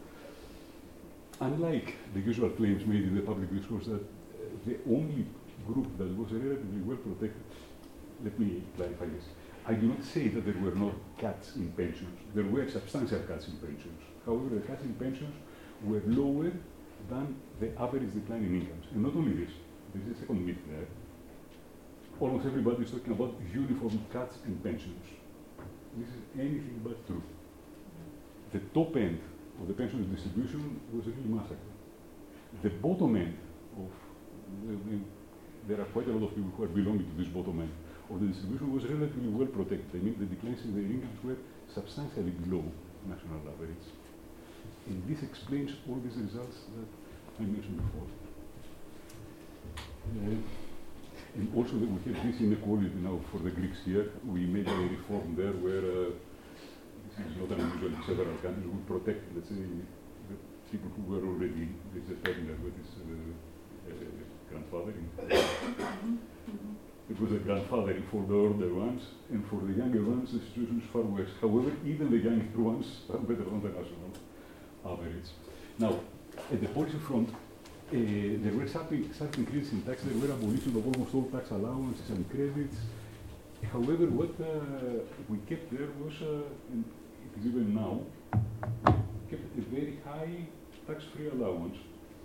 Unlike the usual claims made in the public discourse that the only group that was relatively well protected, let me clarify this. I do not say that there were no cuts in pensions. There were substantial cuts in pensions. However, the cuts in pensions were lower than the average decline in incomes. And not only this, there is a second myth there. Almost everybody is talking about uniform cuts in pensions. This is anything but true. The top end of the pension distribution was a real massacre. The bottom end of, there are quite a lot of people who are belonging to this bottom end of the distribution was relatively well protected. I mean, the declines in their incomes were substantially below national average. And this explains all these results that I mentioned before. And also that we have this inequality now for the Greeks here. We made a reform there where, this is not unusual in several countries, we protect, let's say, the people who were already, there's a term that is grandfathering. It was a grandfathering for the older ones, and for the younger ones, the situation is far worse. However, even the younger ones are better than the national average. Now, at the policy front, there were sharp increases in tax. There were abolition of almost all tax allowances and credits. However, what we kept there was, and it is even now, we kept a very high tax-free allowance.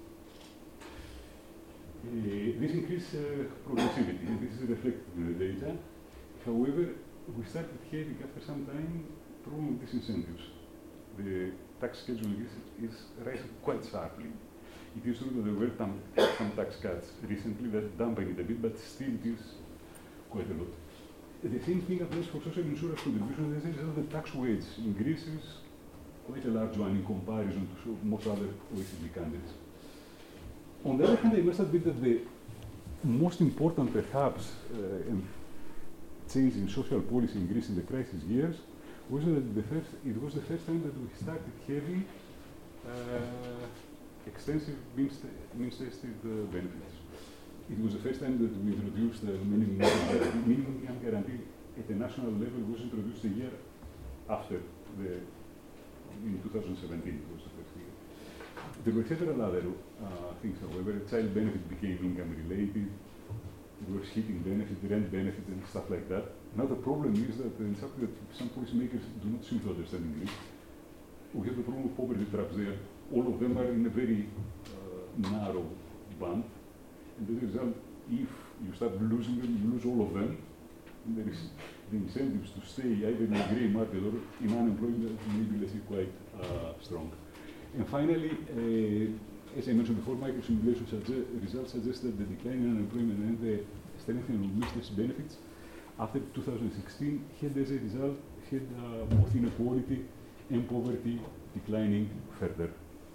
This increased progressivity, and this is reflected in the data. However, we started having, after some time, problem with disincentives. The tax schedule in Greece is rising quite sharply. It is true that there were some tax cuts recently that dampened it a bit, but still it is quite a lot. The same thing applies for social insurance contributions. As a result, the tax wage in Greece is quite a large one in comparison to most other OECD countries. On the other hand, I must admit that the most important, perhaps, change in social policy in Greece in the crisis years was that it was the first time that we started having extensive means-tested benefits. it was the first time that we introduced the minimum income guarantee at the national level. Was introduced a year after in 2017 was the first year. There were several other things, however. Child benefit became income related. There was heating benefit, rent benefit, and stuff like that. Now the problem is that something that some policymakers do not seem to understand in Greece. We have the problem of poverty traps there. All of them are in a very narrow band. And as a result, if you start losing them, you lose all of them. And there is the incentives to stay either in the grey market or in unemployment may be, let's say, quite strong. And finally, as I mentioned before, microsimulation results suggest that the decline in unemployment and the strengthening of business benefits after 2016 had as a result both inequality and poverty declining further.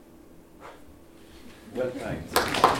Well timed.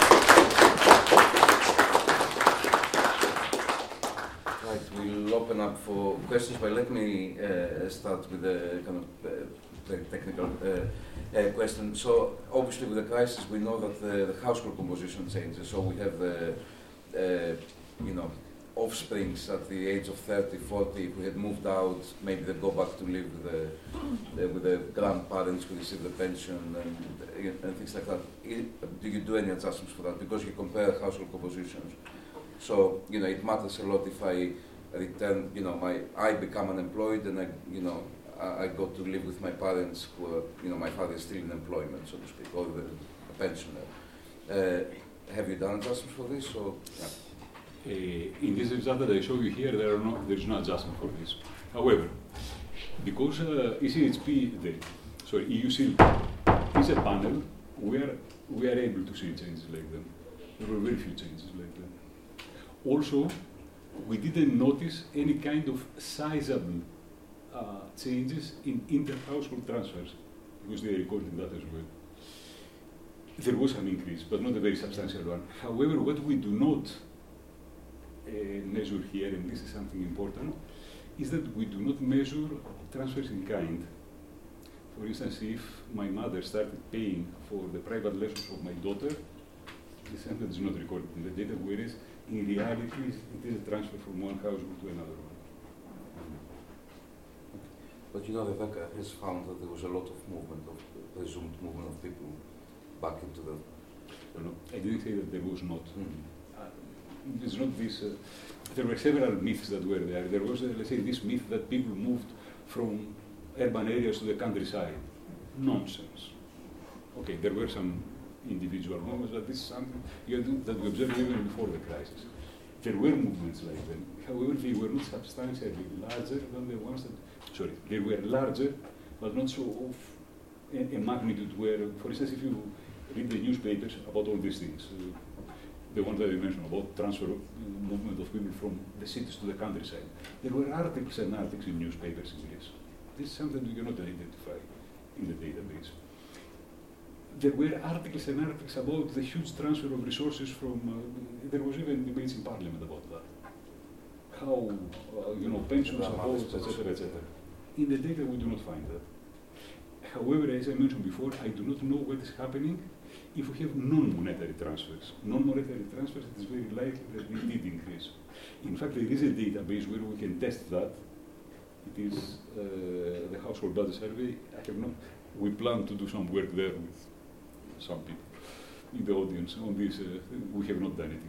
Right, we'll open up for questions, but let me start with a kind of very technical question. So, obviously, with the crisis, we know that the household composition changes. So we have the, offsprings at the age of 30, 40 who had moved out. Maybe they go back to live with the grandparents who receive the pension and things like that. Do you do any adjustments for that? Because you compare household compositions. So, it matters a lot if I return, I become unemployed and I go to live with my parents who are, my father is still in employment, so to speak, or the pensioner. Have you done adjustments for this? Or, yeah. In this result that I show you here, there is no adjustment for this. However, because EU SILT is a panel, we are able to see changes like them. There were very few changes like them. Also, we didn't notice any kind of sizable changes in inter-household transfers, because they recorded that as well. There was some increase, but not a very substantial one. However, what we do not measure here, and this is something important, is that we do not measure transfers in kind. For instance, if my mother started paying for the private lessons of my daughter, this sentence is not recorded in the data, whereas in reality it is a transfer from one household to another one. But the VECA has found that there was a lot of presumed movement of people back into the... No, I didn't say that there was not. It's not this. There were several myths that were there. There was, let's say, this myth that people moved from urban areas to the countryside. Nonsense. Okay, there were some individual movements, but this is something that we observed even before the crisis. There were movements like them. However, they were not substantially larger than the ones that... Sorry, they were larger, but not so of a magnitude where, for instance, if you read the newspapers about all these things, the one that I mentioned about transfer movement of people from the cities to the countryside, there were articles and articles in newspapers in Greece. This is something we cannot identify in the database. There were articles and articles about the huge transfer of resources from, there was even debates in Parliament about that. How, pensions, supports, etc., etc. In the data, we do not find that. However, as I mentioned before, I do not know what is happening if we have non-monetary transfers. Non-monetary transfers, it is very likely that they did increase. In fact, there is a database where we can test that. It is the Household Budget Survey. We plan to do some work there with some people in the audience on this. We have not done it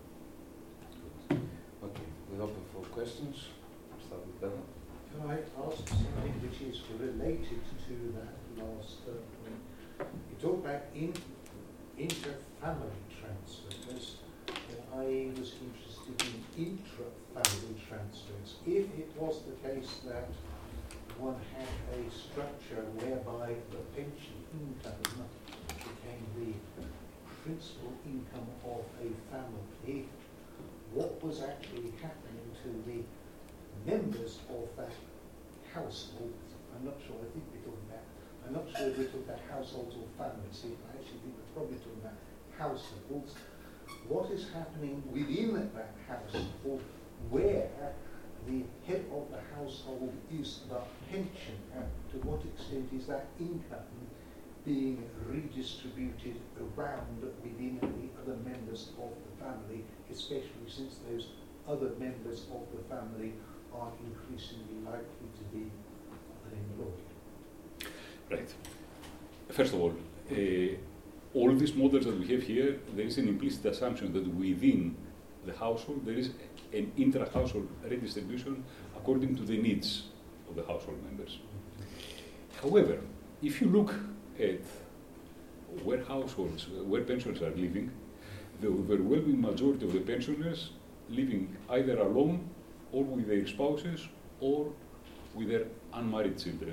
yet. Okay, we're open for questions. Start with Bernard. Can I ask something which is related to that last point? You talk about inter-family transfers, and I was interested in intra-family transfers. If it was the case that one had a structure whereby the pension income became the principal income of a family, what was actually happening to the members of that household? I'm not sure. I'm not sure if we're talking about households or families. I actually think we're probably talking about households. What is happening within that household where the head of the household is the pensioner? To what extent is that income being redistributed around within the other members of the family, especially since those other members of the family are increasingly likely to be unemployed. Right. First of all these models that we have here, there is an implicit assumption that within the household there is an intra-household redistribution according to the needs of the household members. However, if you look at where households, where pensioners are living, the overwhelming majority of the pensioners living either alone or with their spouses or with their unmarried children.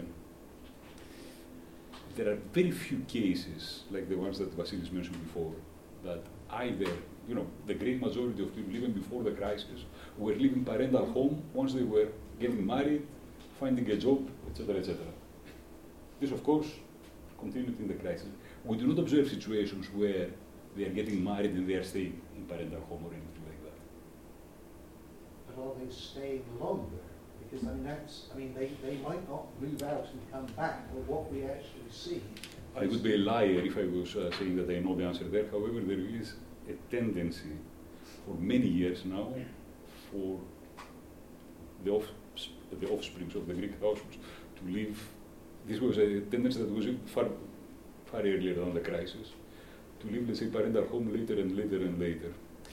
There are very few cases, like the ones that Vasilis mentioned before, that either, the great majority of people even before the crisis were living parental home once they were getting married, finding a job, etc., etc. This, of course, continued in the crisis. We do not observe situations where they are getting married and they are staying in parental home or anything like that. But are they staying longer? Because they might not move out and come back, but what we actually see. I would be a liar if I was saying that I know the answer there. However, there is a tendency for many years now for the offsprings of the Greek households to live. This was a tendency that was far earlier than the crisis, to live, let's say, parental home later and later and later.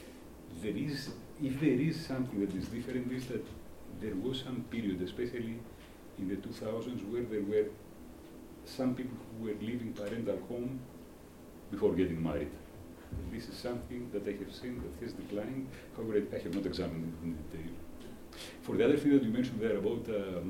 If there is something that is different, is that there was some period, especially in the 2000s, where there were some people who were leaving parental home before getting married. This is something that I have seen that has declined. However, I have not examined it in detail. For the other thing that you mentioned there about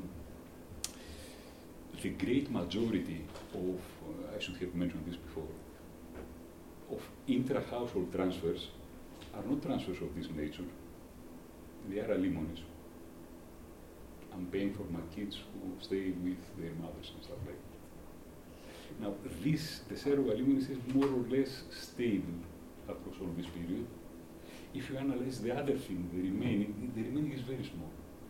the great majority of, I should have mentioned this before, of intra-household transfers are not transfers of this nature. They are alimonies. I'm paying for my kids who stay with their mothers and stuff like that. Now, the share of alimonies is more or less stable across all this period. If you analyze the other thing, the remaining is very small.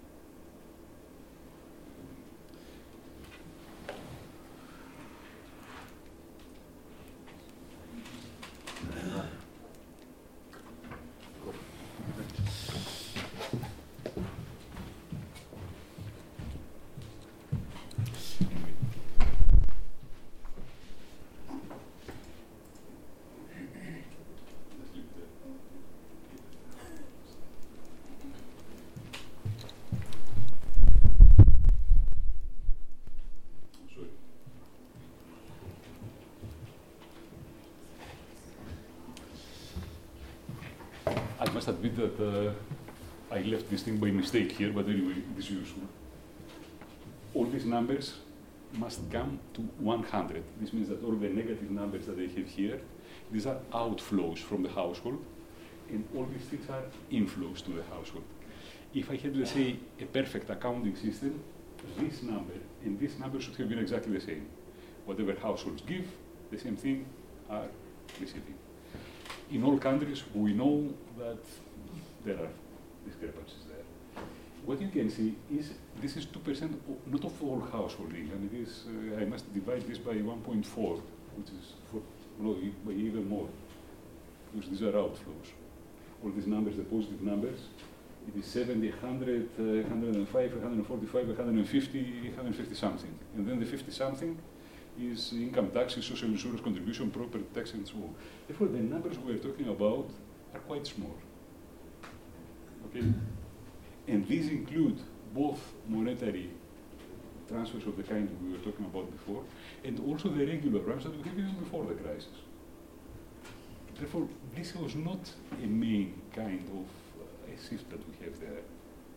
I must admit that I left this thing by mistake here, but anyway, it is useful. All these numbers must come to 100. This means that all the negative numbers that I have here, these are outflows from the household, and all these things are inflows to the household. If I had, let's say, a perfect accounting system, this number and this number should have been exactly the same. Whatever households give, the same thing are receiving. In all countries, we know that there are discrepancies there. What you can see is this is 2% not of all household income. It is, I must divide this by 1.4, which is by even more, because these are outflows. All these numbers, the positive numbers, it is 70, 100, 105, 145, 150, 150 something. And then the 50 something is income taxes, social insurance contribution, property tax, and so on. Therefore, the numbers we are talking about are quite small. Okay? And these include both monetary transfers of the kind we were talking about before, and also the regular ones that we had even before the crisis. Therefore, this was not a main kind of a shift that we have there.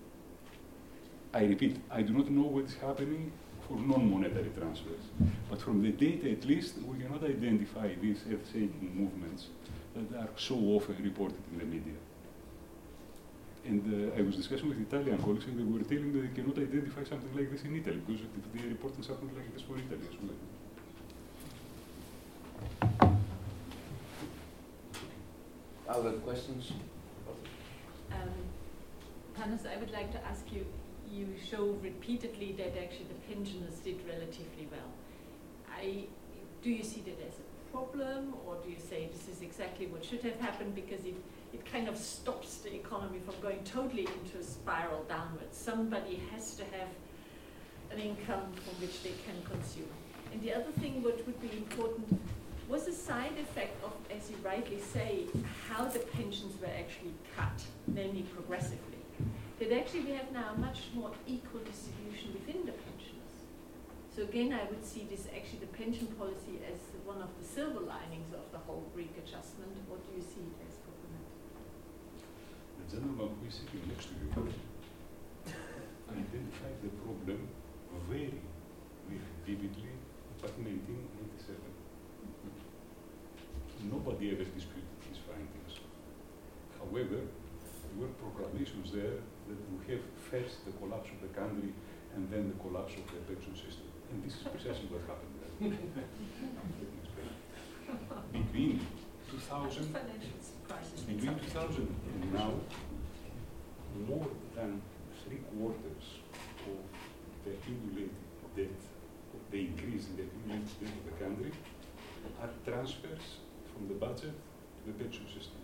I repeat, I do not know what is happening for non-monetary transfers. But from the data, at least, we cannot identify these earth-shaking movements that are so often reported in the media. And I was discussing with Italian colleagues, and they were telling that they cannot identify something like this in Italy, because they are reporting something like this for Italy as well. Other questions? Hannes, I would like to ask you, you show repeatedly that actually the pensioners did relatively well. do you see that as a problem, or do you say this is exactly what should have happened because it kind of stops the economy from going totally into a spiral downwards? Somebody has to have an income from which they can consume. And the other thing what would be important was a side effect of, as you rightly say, how the pensions were actually cut, namely progressively. That actually we have now a much more equal distribution within the pensioners. So again, I would see this actually the pension policy as one of the silver linings of the whole Greek adjustment. What do you see it as problematic? The gentleman who is sitting next to you identified the problem very, very vividly back in 1987. Nobody ever disputed his findings. However, there were proclamations there that we have first the collapse of the country and then the collapse of the pension system. And this is precisely what happened there. Between 2000 and now, more than 3/4 of the accumulated debt, of the increase in the accumulated debt of the country, are transfers from the budget to the pension system.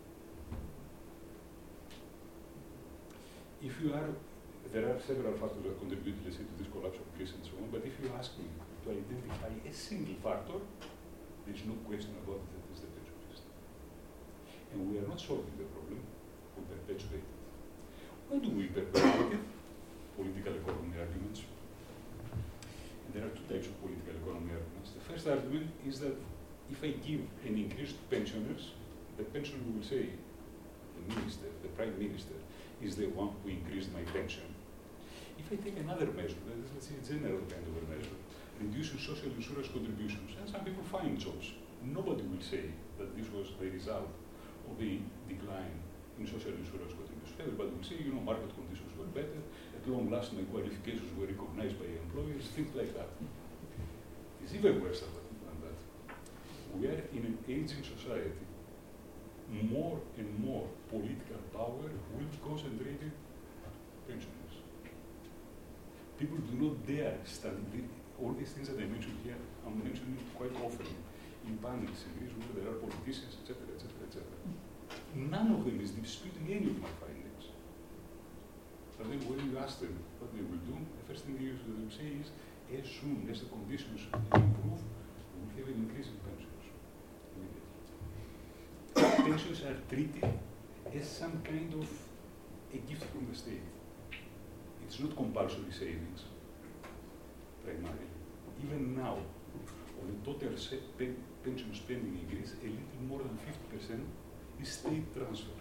If you are, there are several factors that contribute, let's say, to this collapse of Greece and so on, but if you ask me to identify a single factor, there is no question about it that is the pension system. And we are not solving the problem, we perpetuate it. Why do we perpetuate it? Political economy arguments. And there are two types of political economy arguments. The first argument is that if I give an increase to pensioners, the pensioner will say, the minister, the prime minister, is the one who increased my pension. If I take another measure, that is, let's say, a general kind of a measure, reducing social insurance contributions, and some people find jobs, nobody will say that this was the result of a decline in social insurance contributions. Everybody will say, market conditions were better, at long last my qualifications were recognized by employers, things like that. It's even worse than that. We are in an aging society. More and more political power will be concentrated on pensioners. People do not dare study all these things that I mentioned here. I'm mentioning quite often in panels in Greece where there are politicians, etc., etc., etc. None of them is disputing any of my findings. But then when you ask them what they will do, the first thing they will say is, as soon as the conditions improve, we will have an increase in pensions. Pensions are treated as some kind of a gift from the state. It's not compulsory savings, primarily. Even now, of the total pension spending in Greece, a little more than 50% is state transfer.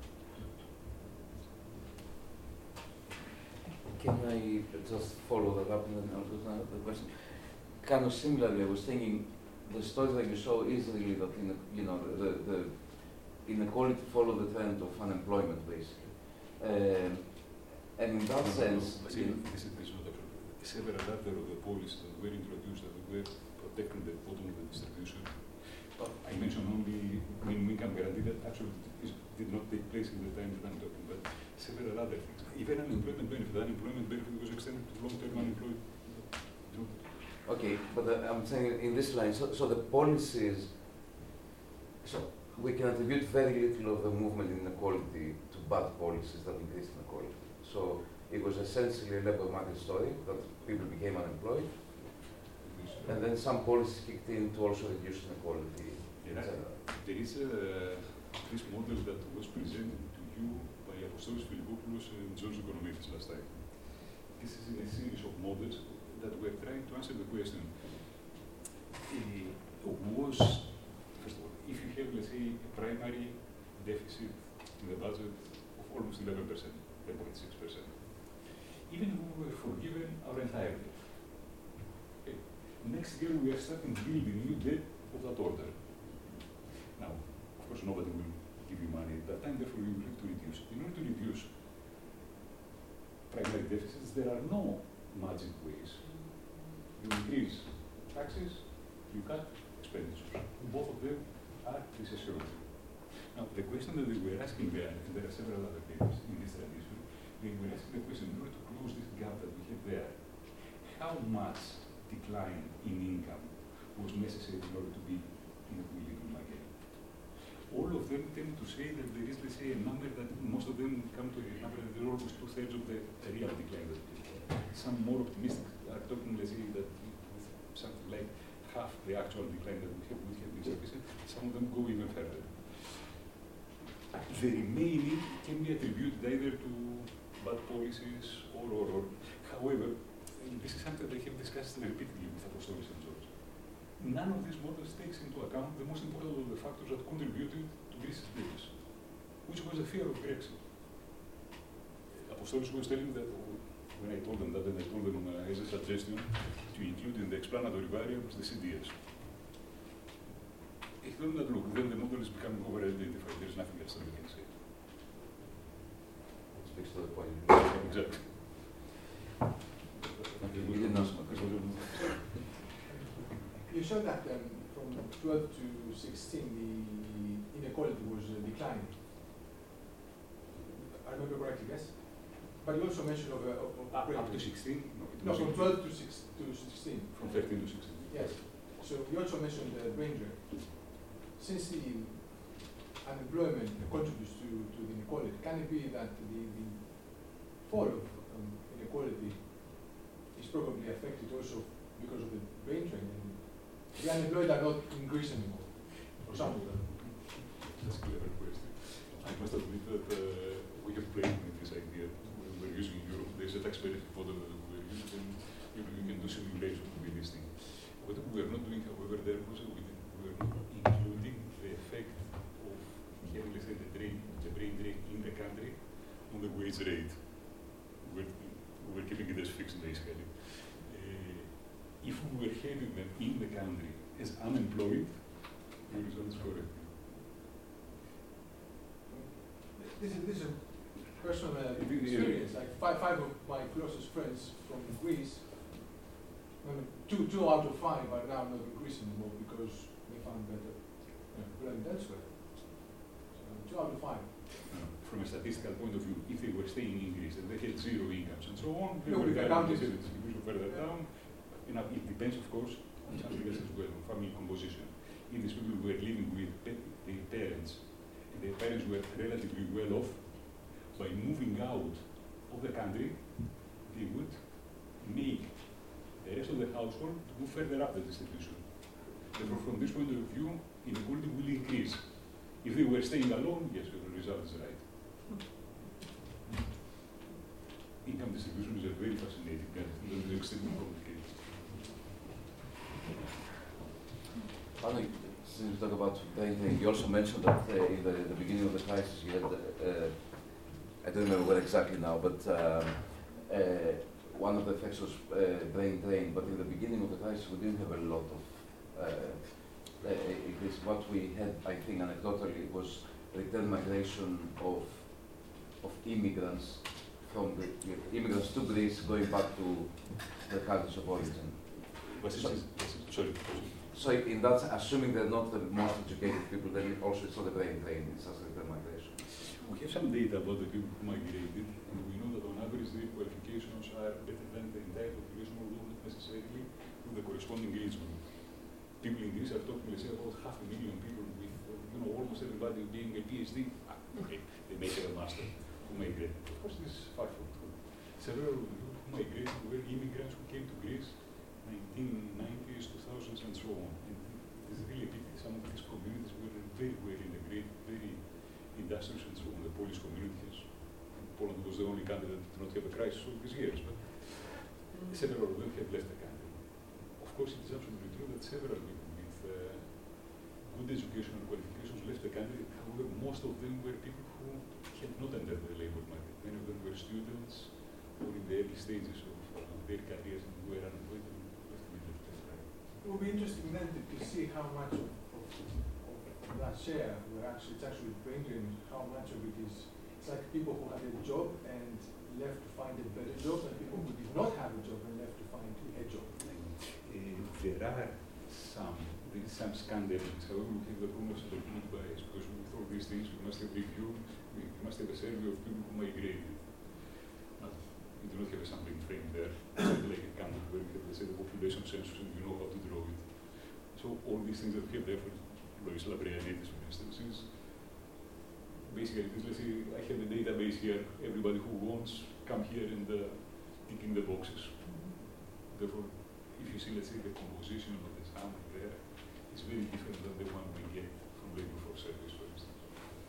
Can I just follow that up and then I'll go to another question? Kind of similarly, I was thinking the story that you show is really that the inequality follow the trend of unemployment, basically. And in that sense, this is not a problem. Several other of the policies that were introduced that were protecting the bottom of the distribution. I mentioned only minimum income guarantee that actually did not take place in the time that I'm talking, but several other things. Even unemployment benefit was extended to long-term unemployed. Okay, but I'm saying in this line, so the policies, so we can attribute very little of the movement in inequality to bad policies that increased inequality. So it was essentially a labor market story that people became unemployed, and then some policies kicked in to also reduce inequality. There is this model that was presented to you by Apostolos Philippopoulos and George Economides last time. This is in a series of models that were trying to answer the question, first of all, if you have, let's say, a primary deficit in the budget of almost 11%, 10.6%, even if we were forgiven our entire debt, okay, next year we are starting building new debt of that order. Now, of course, nobody will give you money at that time, therefore you will have to reduce. In order to reduce primary deficits, there are no magic ways. You increase taxes, you cut expenditures. Both of them are recessionary. Now, the question that we were asking there, and there are several other papers in this tradition, we were asking the question, in order to close this gap that we have there, how much decline in income was necessary in order to be in equilibrium again. All of them tend to say that there is, let's say, a number that most of them come to a number that there are almost 2/3 of the real decline. Some more optimistic are talking, let's say, that something like half the actual decline that we have been sufficient. Some of them go even further. The remaining can be attributed either to bad policies or. However, this is something they have discussed repeatedly with Apostolis and George. None of these models takes into account the most important of the factors that contributed to Greece's crisis, which was the fear of Brexit. Apostolis was telling that when I told them that, then I told them as a suggestion to include in the explanatory variables the CDS. I told them that, look, then the model is becoming over-identified. There's nothing else that we can say. Speaks to the point. Exactly. We didn't ask my question. You showed that from 12 to 16, the inequality was declining. I remember correctly, yes? But you also mentioned of up to 16? No, from 12 to 16. From 13 to 16. Yes. So you also mentioned the brain drain. Since the unemployment contributes to the inequality, can it be that the fall of inequality is probably affected also because of the brain drain? And the unemployed are not in Greece anymore, for some of them. That's a clever question. I must admit that we have played with this idea. We're using Europe. There's a tax benefit model that we're using, and you can do simulations with this thing. What we are not doing, however, there was we are not including the effect of having, let's say, the brain drain in the country on the wage rate. We're keeping it as fixed basically. If we were having them in the country as unemployed, the result is correct. This is a personal experience. Like five of my closest friends from Greece, two out of 5 are now not in Greece anymore because they found better employment elsewhere. So 2 out of 5. From a statistical point of view, if they were staying in Greece and they had 0 incomes and so on, they No, would we have can count distribution further down. It depends, of course, on something else as well, on family composition. If these people were living with their parents, and their parents were relatively well off, by moving out of the country, they would make the rest of the household to move further up the distribution. Therefore, from this point of view, inequality will increase. If they were staying alone, yes, the result is right. Income distribution is a very fascinating and it is extremely complicated. I think, since we talk about brain drain, you also mentioned that in the beginning of the crisis you had, I don't remember what exactly now, but one of the effects was brain drain, but in the beginning of the crisis we didn't have a lot of what we had, I think, anecdotally, was return migration of immigrants from the immigrants to Greece going back to the countries of origin. So in that, assuming they're not the most educated people, then also it's not a brain drain, it's just return migration. We have some data about the people who migrated, and we know that on average their qualifications are better than the entire population, although not necessarily with the corresponding age group. People in Greece are talking, let's say, about 500,000 people with, almost everybody being a PhD. Okay, they may have a master who migrated. Of course, this is far from true. Several people who migrated were immigrants who came to Greece 1990s, 2000s, and so on. And it's really a pity. Some of these communities were very well integrated, very industrious, and so on. The Polish communities. Poland was the only country that did not have a crisis all these years, but several of them have left the country. Of course, it is absolutely true that several people with good educational qualifications left the country. However, most of them were people who had not entered the labor market. Many of them were students or in the early stages of their careers and were unemployed and left immediately. It will be interesting then to see how much of that share, where it's actually brain drain, how much of it is, it's like people who had a job and left to find a better job, and people who did not have a job and left to find a job. There is some scandal evidence. However, we have the rumors of the good bias, because with all these things we must have reviewed, we must have a survey of people who migrated. We do not have a sampling frame there. It's not like a country where we have, let's say, the population census and you know how to draw it. So all these things that we have there for Lois Labrianitis, for instance, is basically, let's say I have a database here, everybody who wants, come here and tick in the boxes. Therefore, if you see, let's say, the composition of the sample there, it's very different than the one we get from labor force service, for instance.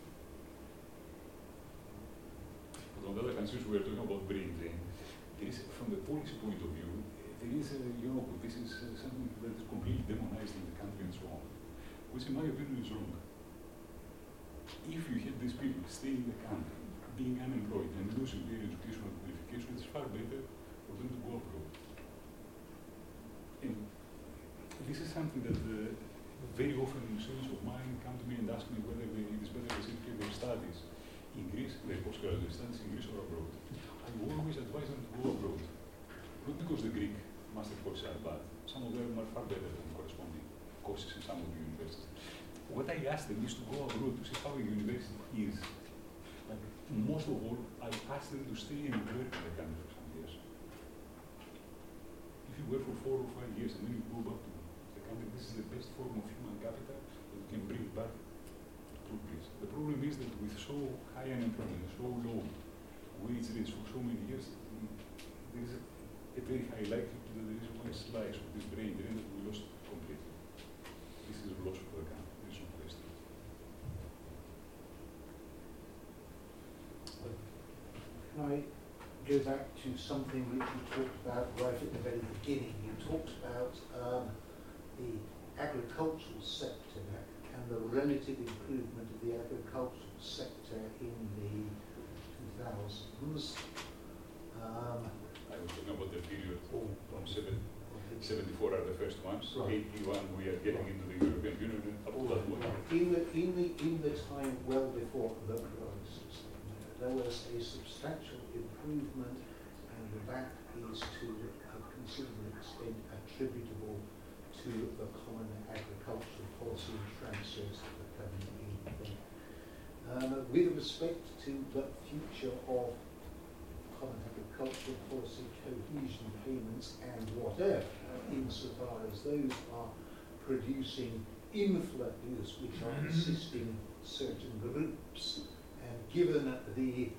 But on the other hand, since we are talking about brain drain, there is, from the policy point of view, there is, this is something that is completely demonized in the country and so on, which in my opinion is wrong. If you have these people staying in the country, being unemployed and losing their educational qualification, it's far better for them to go abroad. And this is something that very often students of mine come to me and ask me whether it is better to see their studies in Greece, their postgraduate studies in Greece or abroad. I always advise them to go abroad. Not because the Greek master courses are bad. Some of them are far better than corresponding courses in some of the universities. What I ask them is to go abroad to see how a university is. Like, most of all, I ask them to stay and work in the country for some years. If you work for 4 or 5 years and then you go back to the country, this is the best form of human capital that you can bring back to Greece. The problem is that with so high unemployment, so low wage rates for so many years, there is a very high likelihood that there is one slice of this brain drain that we lost completely. This is a loss for the country. Can I go back to something which you talked about right at the very beginning? You talked about the agricultural sector and the relative improvement of the agricultural sector in the 2000s. I was talking about the period from 74 are the first ones, right. 81 we are getting into the European Union, up to that point. In the time well before the crisis, there was a substantial improvement, and that is to a considerable extent attributable to the common agricultural policy and transfers that are coming in. With respect to the future of common agricultural policy, cohesion payments, and whatever, insofar as those are producing inflows which are assisting certain groups. And given the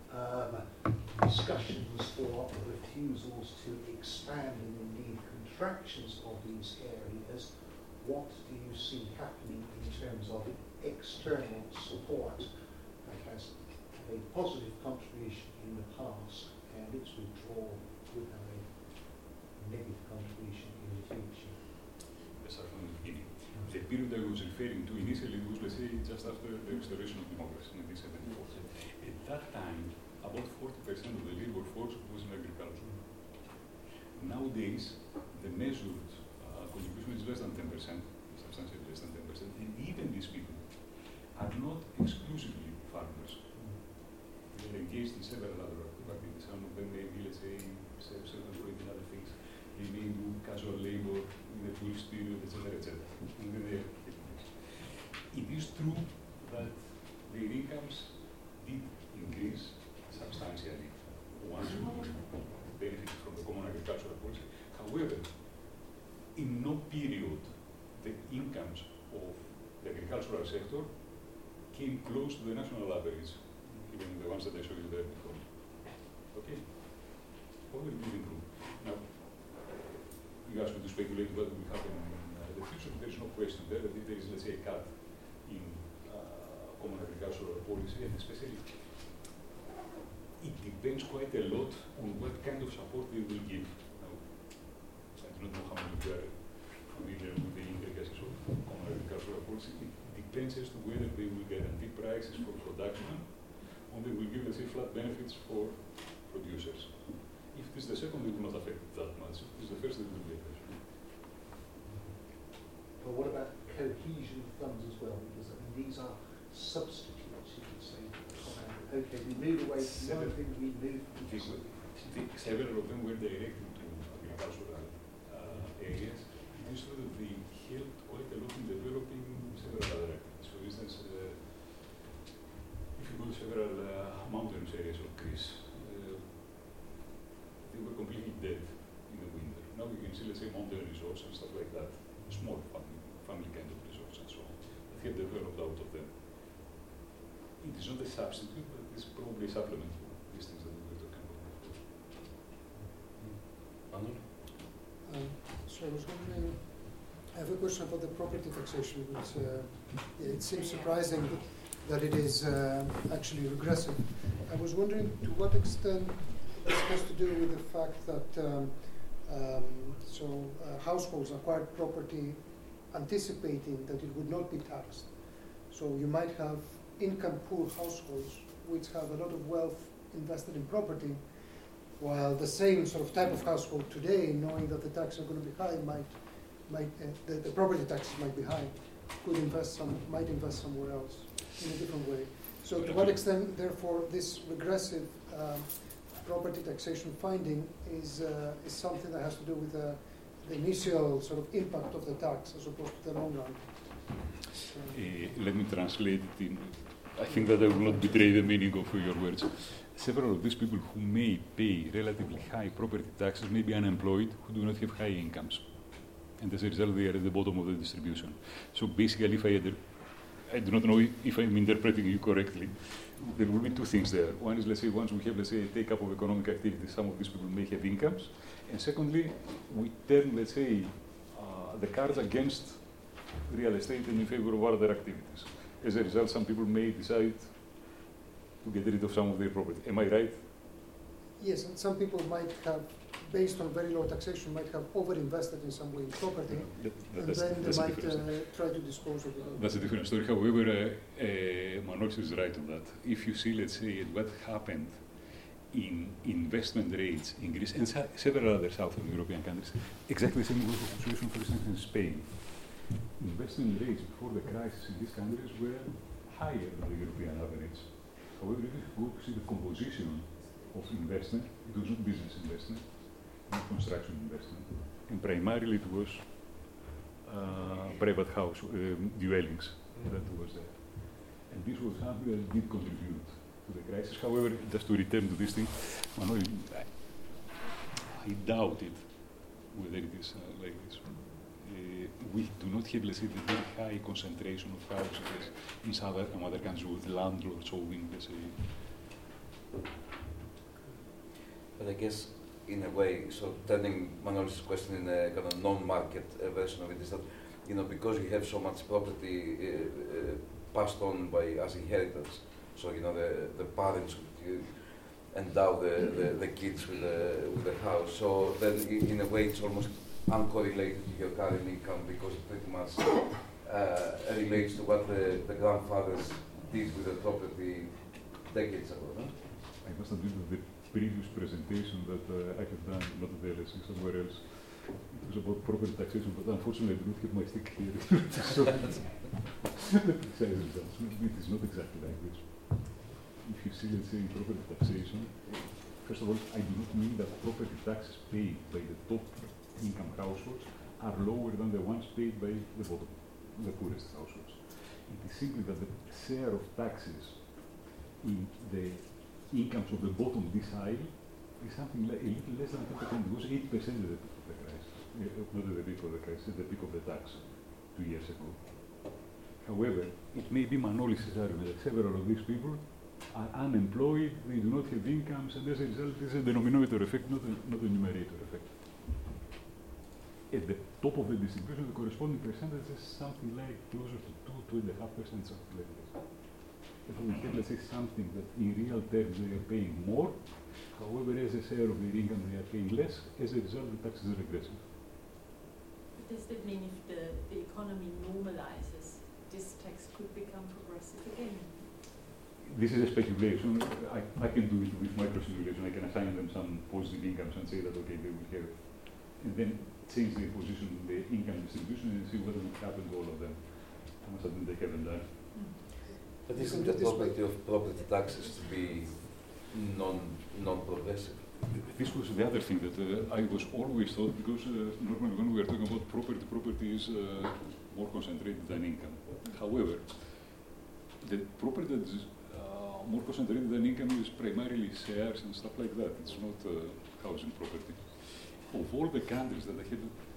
discussions or refusals to expand and indeed contractions of these areas, what do you see happening in terms of external support that has had a positive contribution in the past and its withdrawal would have a negative contribution in the future? Let's start from the beginning. The period I was referring to initially was, let's say, just after the restoration of democracy in 1974. At that time, about 40% of the labor force was in agriculture. Nowadays, the measured contribution is less than 10%, substantially less than 10%, and even these people are not exclusively farmers. They are engaged in several other activities. Some of them may be, let's say, self-employed in other things. They may do casual labor in the tourist period, etc., etc. And then they are it is true that their incomes did increase substantially once we benefited from the common agricultural policy. However, in no period the incomes of the agricultural sector came close to the national average, even the ones that I showed you there before. Okay? However, it did improve. Now, you asked me to speculate what will happen in the future. There is no question there that if there is, let's say, a cut in common agricultural policy, and especially it depends quite a lot on what kind of support they will give. Now, I do not know how many of you are familiar with the intricacies of common agricultural policy. It depends as to whether they will guarantee prices for production, or they will give, let's say, flat benefits for producers. If it is the second, it will not affect that much. If it is the first, it will be affected. But what about cohesion funds as well? Because I mean, these are substitutes, you could say. Okay, we move away from one thing, we move to several of them were directed to agricultural areas. It is true that they helped quite a lot in developing several other activities. For instance, if you go to several mountainous areas of Greece, they were completely dead in the winter. Now you can see, let's say, mountain resorts and stuff like that. small family kind of resorts and so on, that have developed out of them. It is not a substitute, but it is probably a supplement for these things that we were talking about. Manuel? So I was wondering, I have a question about the property taxation, which it seems surprising that it is actually regressive. I was wondering to what extent this has to do with the fact that households acquired property anticipating that it would not be taxed. So you might have income-poor households which have a lot of wealth invested in property, while the same sort of type of household today, knowing that the taxes are going to be high, the property taxes might be high, might invest somewhere else in a different way. So to what extent, therefore, this regressive property taxation finding is something that has to do with the initial sort of impact of the tax as opposed to the long run? So, let me translate it in. I think that I will not betray the meaning of your words. Several of these people who may pay relatively high property taxes may be unemployed, who do not have high incomes. And as a result, they are at the bottom of the distribution. So basically, if I do not know if I'm interpreting you correctly, there will be two things there. One is, let's say, once we have, let's say, a take-up of economic activity, some of these people may have incomes. And secondly, we turn, let's say, the cards against real estate and in favor of other activities. As a result, some people may decide to get rid of some of their property. Am I right? yes, and some people might have, based on very low taxation, might have over-invested in some way in property, and then they might try to dispose of it. That's a different story. However, Manolis is right on that. If you see, let's say, what happened in investment rates in Greece and several other Southern European countries, exactly the same situation, for instance, in Spain. Investment rates before the crisis in these countries were higher than the European average. However, if you go to see the composition of investment, it was not business investment, not construction investment, and primarily it was private house dwellings that was there. And this was something that did contribute to the crisis. However, just to return to this thing, Manuel, I doubt it, whether it is like this. We do not have, let's say, the very high concentration of houses in some other countries with landlords owning, let's say. But I guess, in a way, so turning Manolis' question in a kind of non-market version of it is that, you know, because you have so much property passed on by as inheritance, so you know the parents would endow the kids with the house. So then, in a way, it's almost uncorrelated to your current income because it pretty much relates to what the grandfathers did with the property decades ago. No? I must admit that the previous presentation that I have done, not at the LSE, somewhere else, it was about property taxation, but unfortunately I do not have my stick here. So the precise results. It is not exactly like this. If you see, let's say, property taxation, first of all, I do not mean that property taxes paid by the top income households are lower than the ones paid by the bottom, the poorest households. It is simply that the share of taxes in the incomes of the bottom decile is something like a little less than 10%. It was 8% at the peak of the crisis, not at the peak of the crisis, at the peak of the tax 2 years ago. However, it may be Manolis' argument that several of these people are unemployed, they do not have incomes, and as a result, this is a denominator effect, not a numerator effect. At the top of the distribution, the corresponding percentage is something like closer to 2.5%, something like this. If we have, let's say, something that in real terms they are paying more, however, as a share of their income they are paying less, as a result, the tax is regressive. Does that mean if the economy normalizes, this tax could become progressive again? This is a speculation. I can do it with micro-simulation. I can assign them some positive incomes and say that, okay, they will have, and then change their position in the income distribution and see what will happen to all of them. How much they haven't done. But isn't the property of property taxes to be non-progressive? This was the other thing that I was always thought, because normally when we are talking about property is more concentrated than income. However, the property that is more concentrated than income is primarily shares and stuff like that. It's not housing property. Of all the countries that I had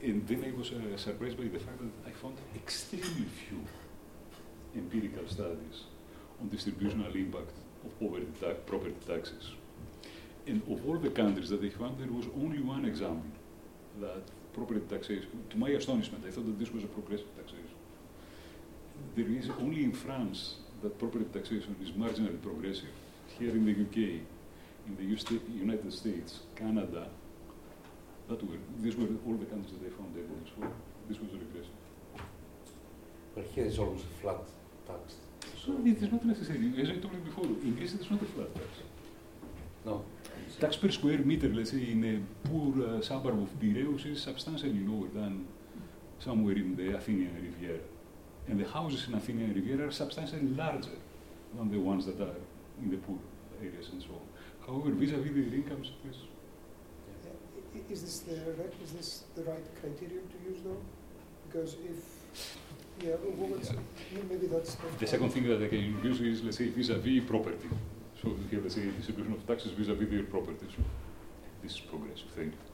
And then I was surprised by the fact that I found extremely few empirical studies on distributional impact of property taxes. And of all the countries that they found, there was only one example that property taxation, to my astonishment, I thought that this was a progressive taxation. There is only in France that property taxation is marginally progressive. Here in the UK, in the United States, Canada, these were all the countries that they found evidence for. This was regressive. But here is almost a flat tax. So it is not necessary. As I told you before, in Greece it is not a flat tax. No. Tax per square meter, let's say, in a poor suburb of Piraeus is substantially lower than somewhere in the Athenian Riviera. And the houses in Athenian Riviera are substantially larger than the ones that are in the poor areas and so on. However, vis-a-vis their incomes, yes. Is this the right criterion to use, though? Because if, maybe that's... The second thing that I can use is, let's say, vis-a-vis property. So we have, let's say, distribution of taxes vis-a-vis their property. So this is progressive. Thank you.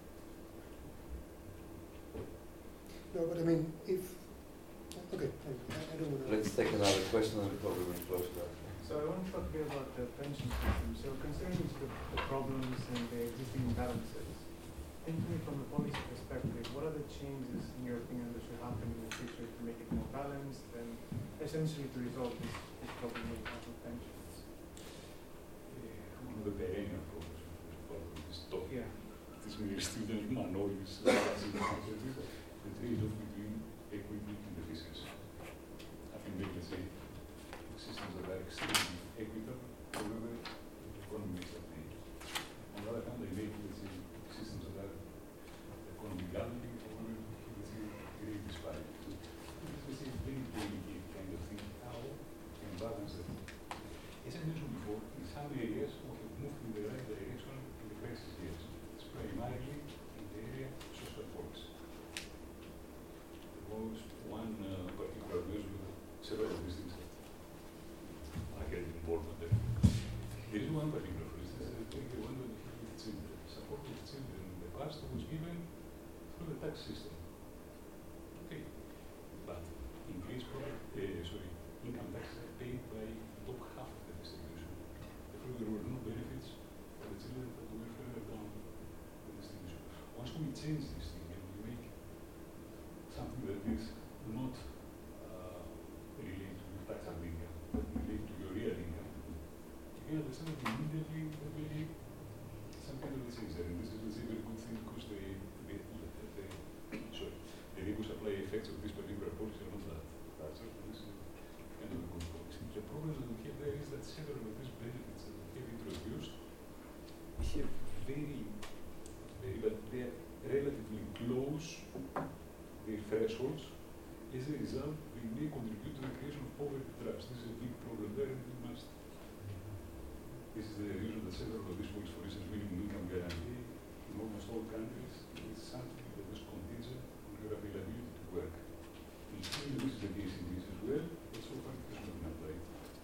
No, but I mean, if... Okay, I don't want to... Let's take another question and probably we'll close that. So I want to talk a bit about the pension system. So considering the problems and the existing imbalances, thinking from a policy perspective, what are the changes, in your opinion, that should happen in the future to make it more balanced and essentially to resolve this problem we have with pensions? One of the perennial problems with this topic is mere student minorities, the trade-off between equity and efficiency. I think they can say systems that are extremely equitable, however, the economy makes that change. On the other hand, they make, let's say, systems that are economically, however, let's say, great disparity. So, let's say, very delicate kind of thing, how can balance that. As I mentioned before, in some areas, we have moved in the right direction in the crisis years. It's primarily in the area of social policy. There was one particular measure with several of these things that I get involved with. There is one particular, for instance, the one that with children. Support of children in the past was given through the tax system. Okay. But increased income taxes are paid by top half of the distribution. Therefore, there were no benefits for the children that were further down the distribution. Once we change this thing and we make something that is not related to your taxable income, but related to your real income, you understand that immediately there will be some kind of change there. And this is a very good thing because the legal supply effects of this particular policy are not that large. This is kind of a good policy. The problem that we have there is that several of these benefits that we have introduced have but they are relatively close their thresholds. As a result, they may contribute to the creation of poverty traps. This is a big problem there, and we must. This is the reason that several of these policies, for instance, minimum income guarantee, in almost all countries, is something that is contingent on your availability to work. In Sweden, this is the case in Greece as well, but so far it has not been applied.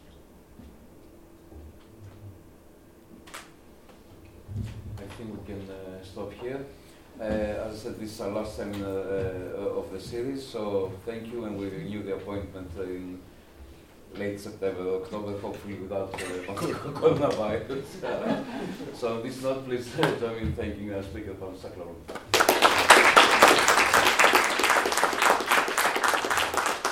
I think we can stop here. As I said, this is our last time of the series, so thank you, and we renew the appointment in late September, October, hopefully without coronavirus. So on this note, please join me in thanking our speaker, Panos Saklaropoulou.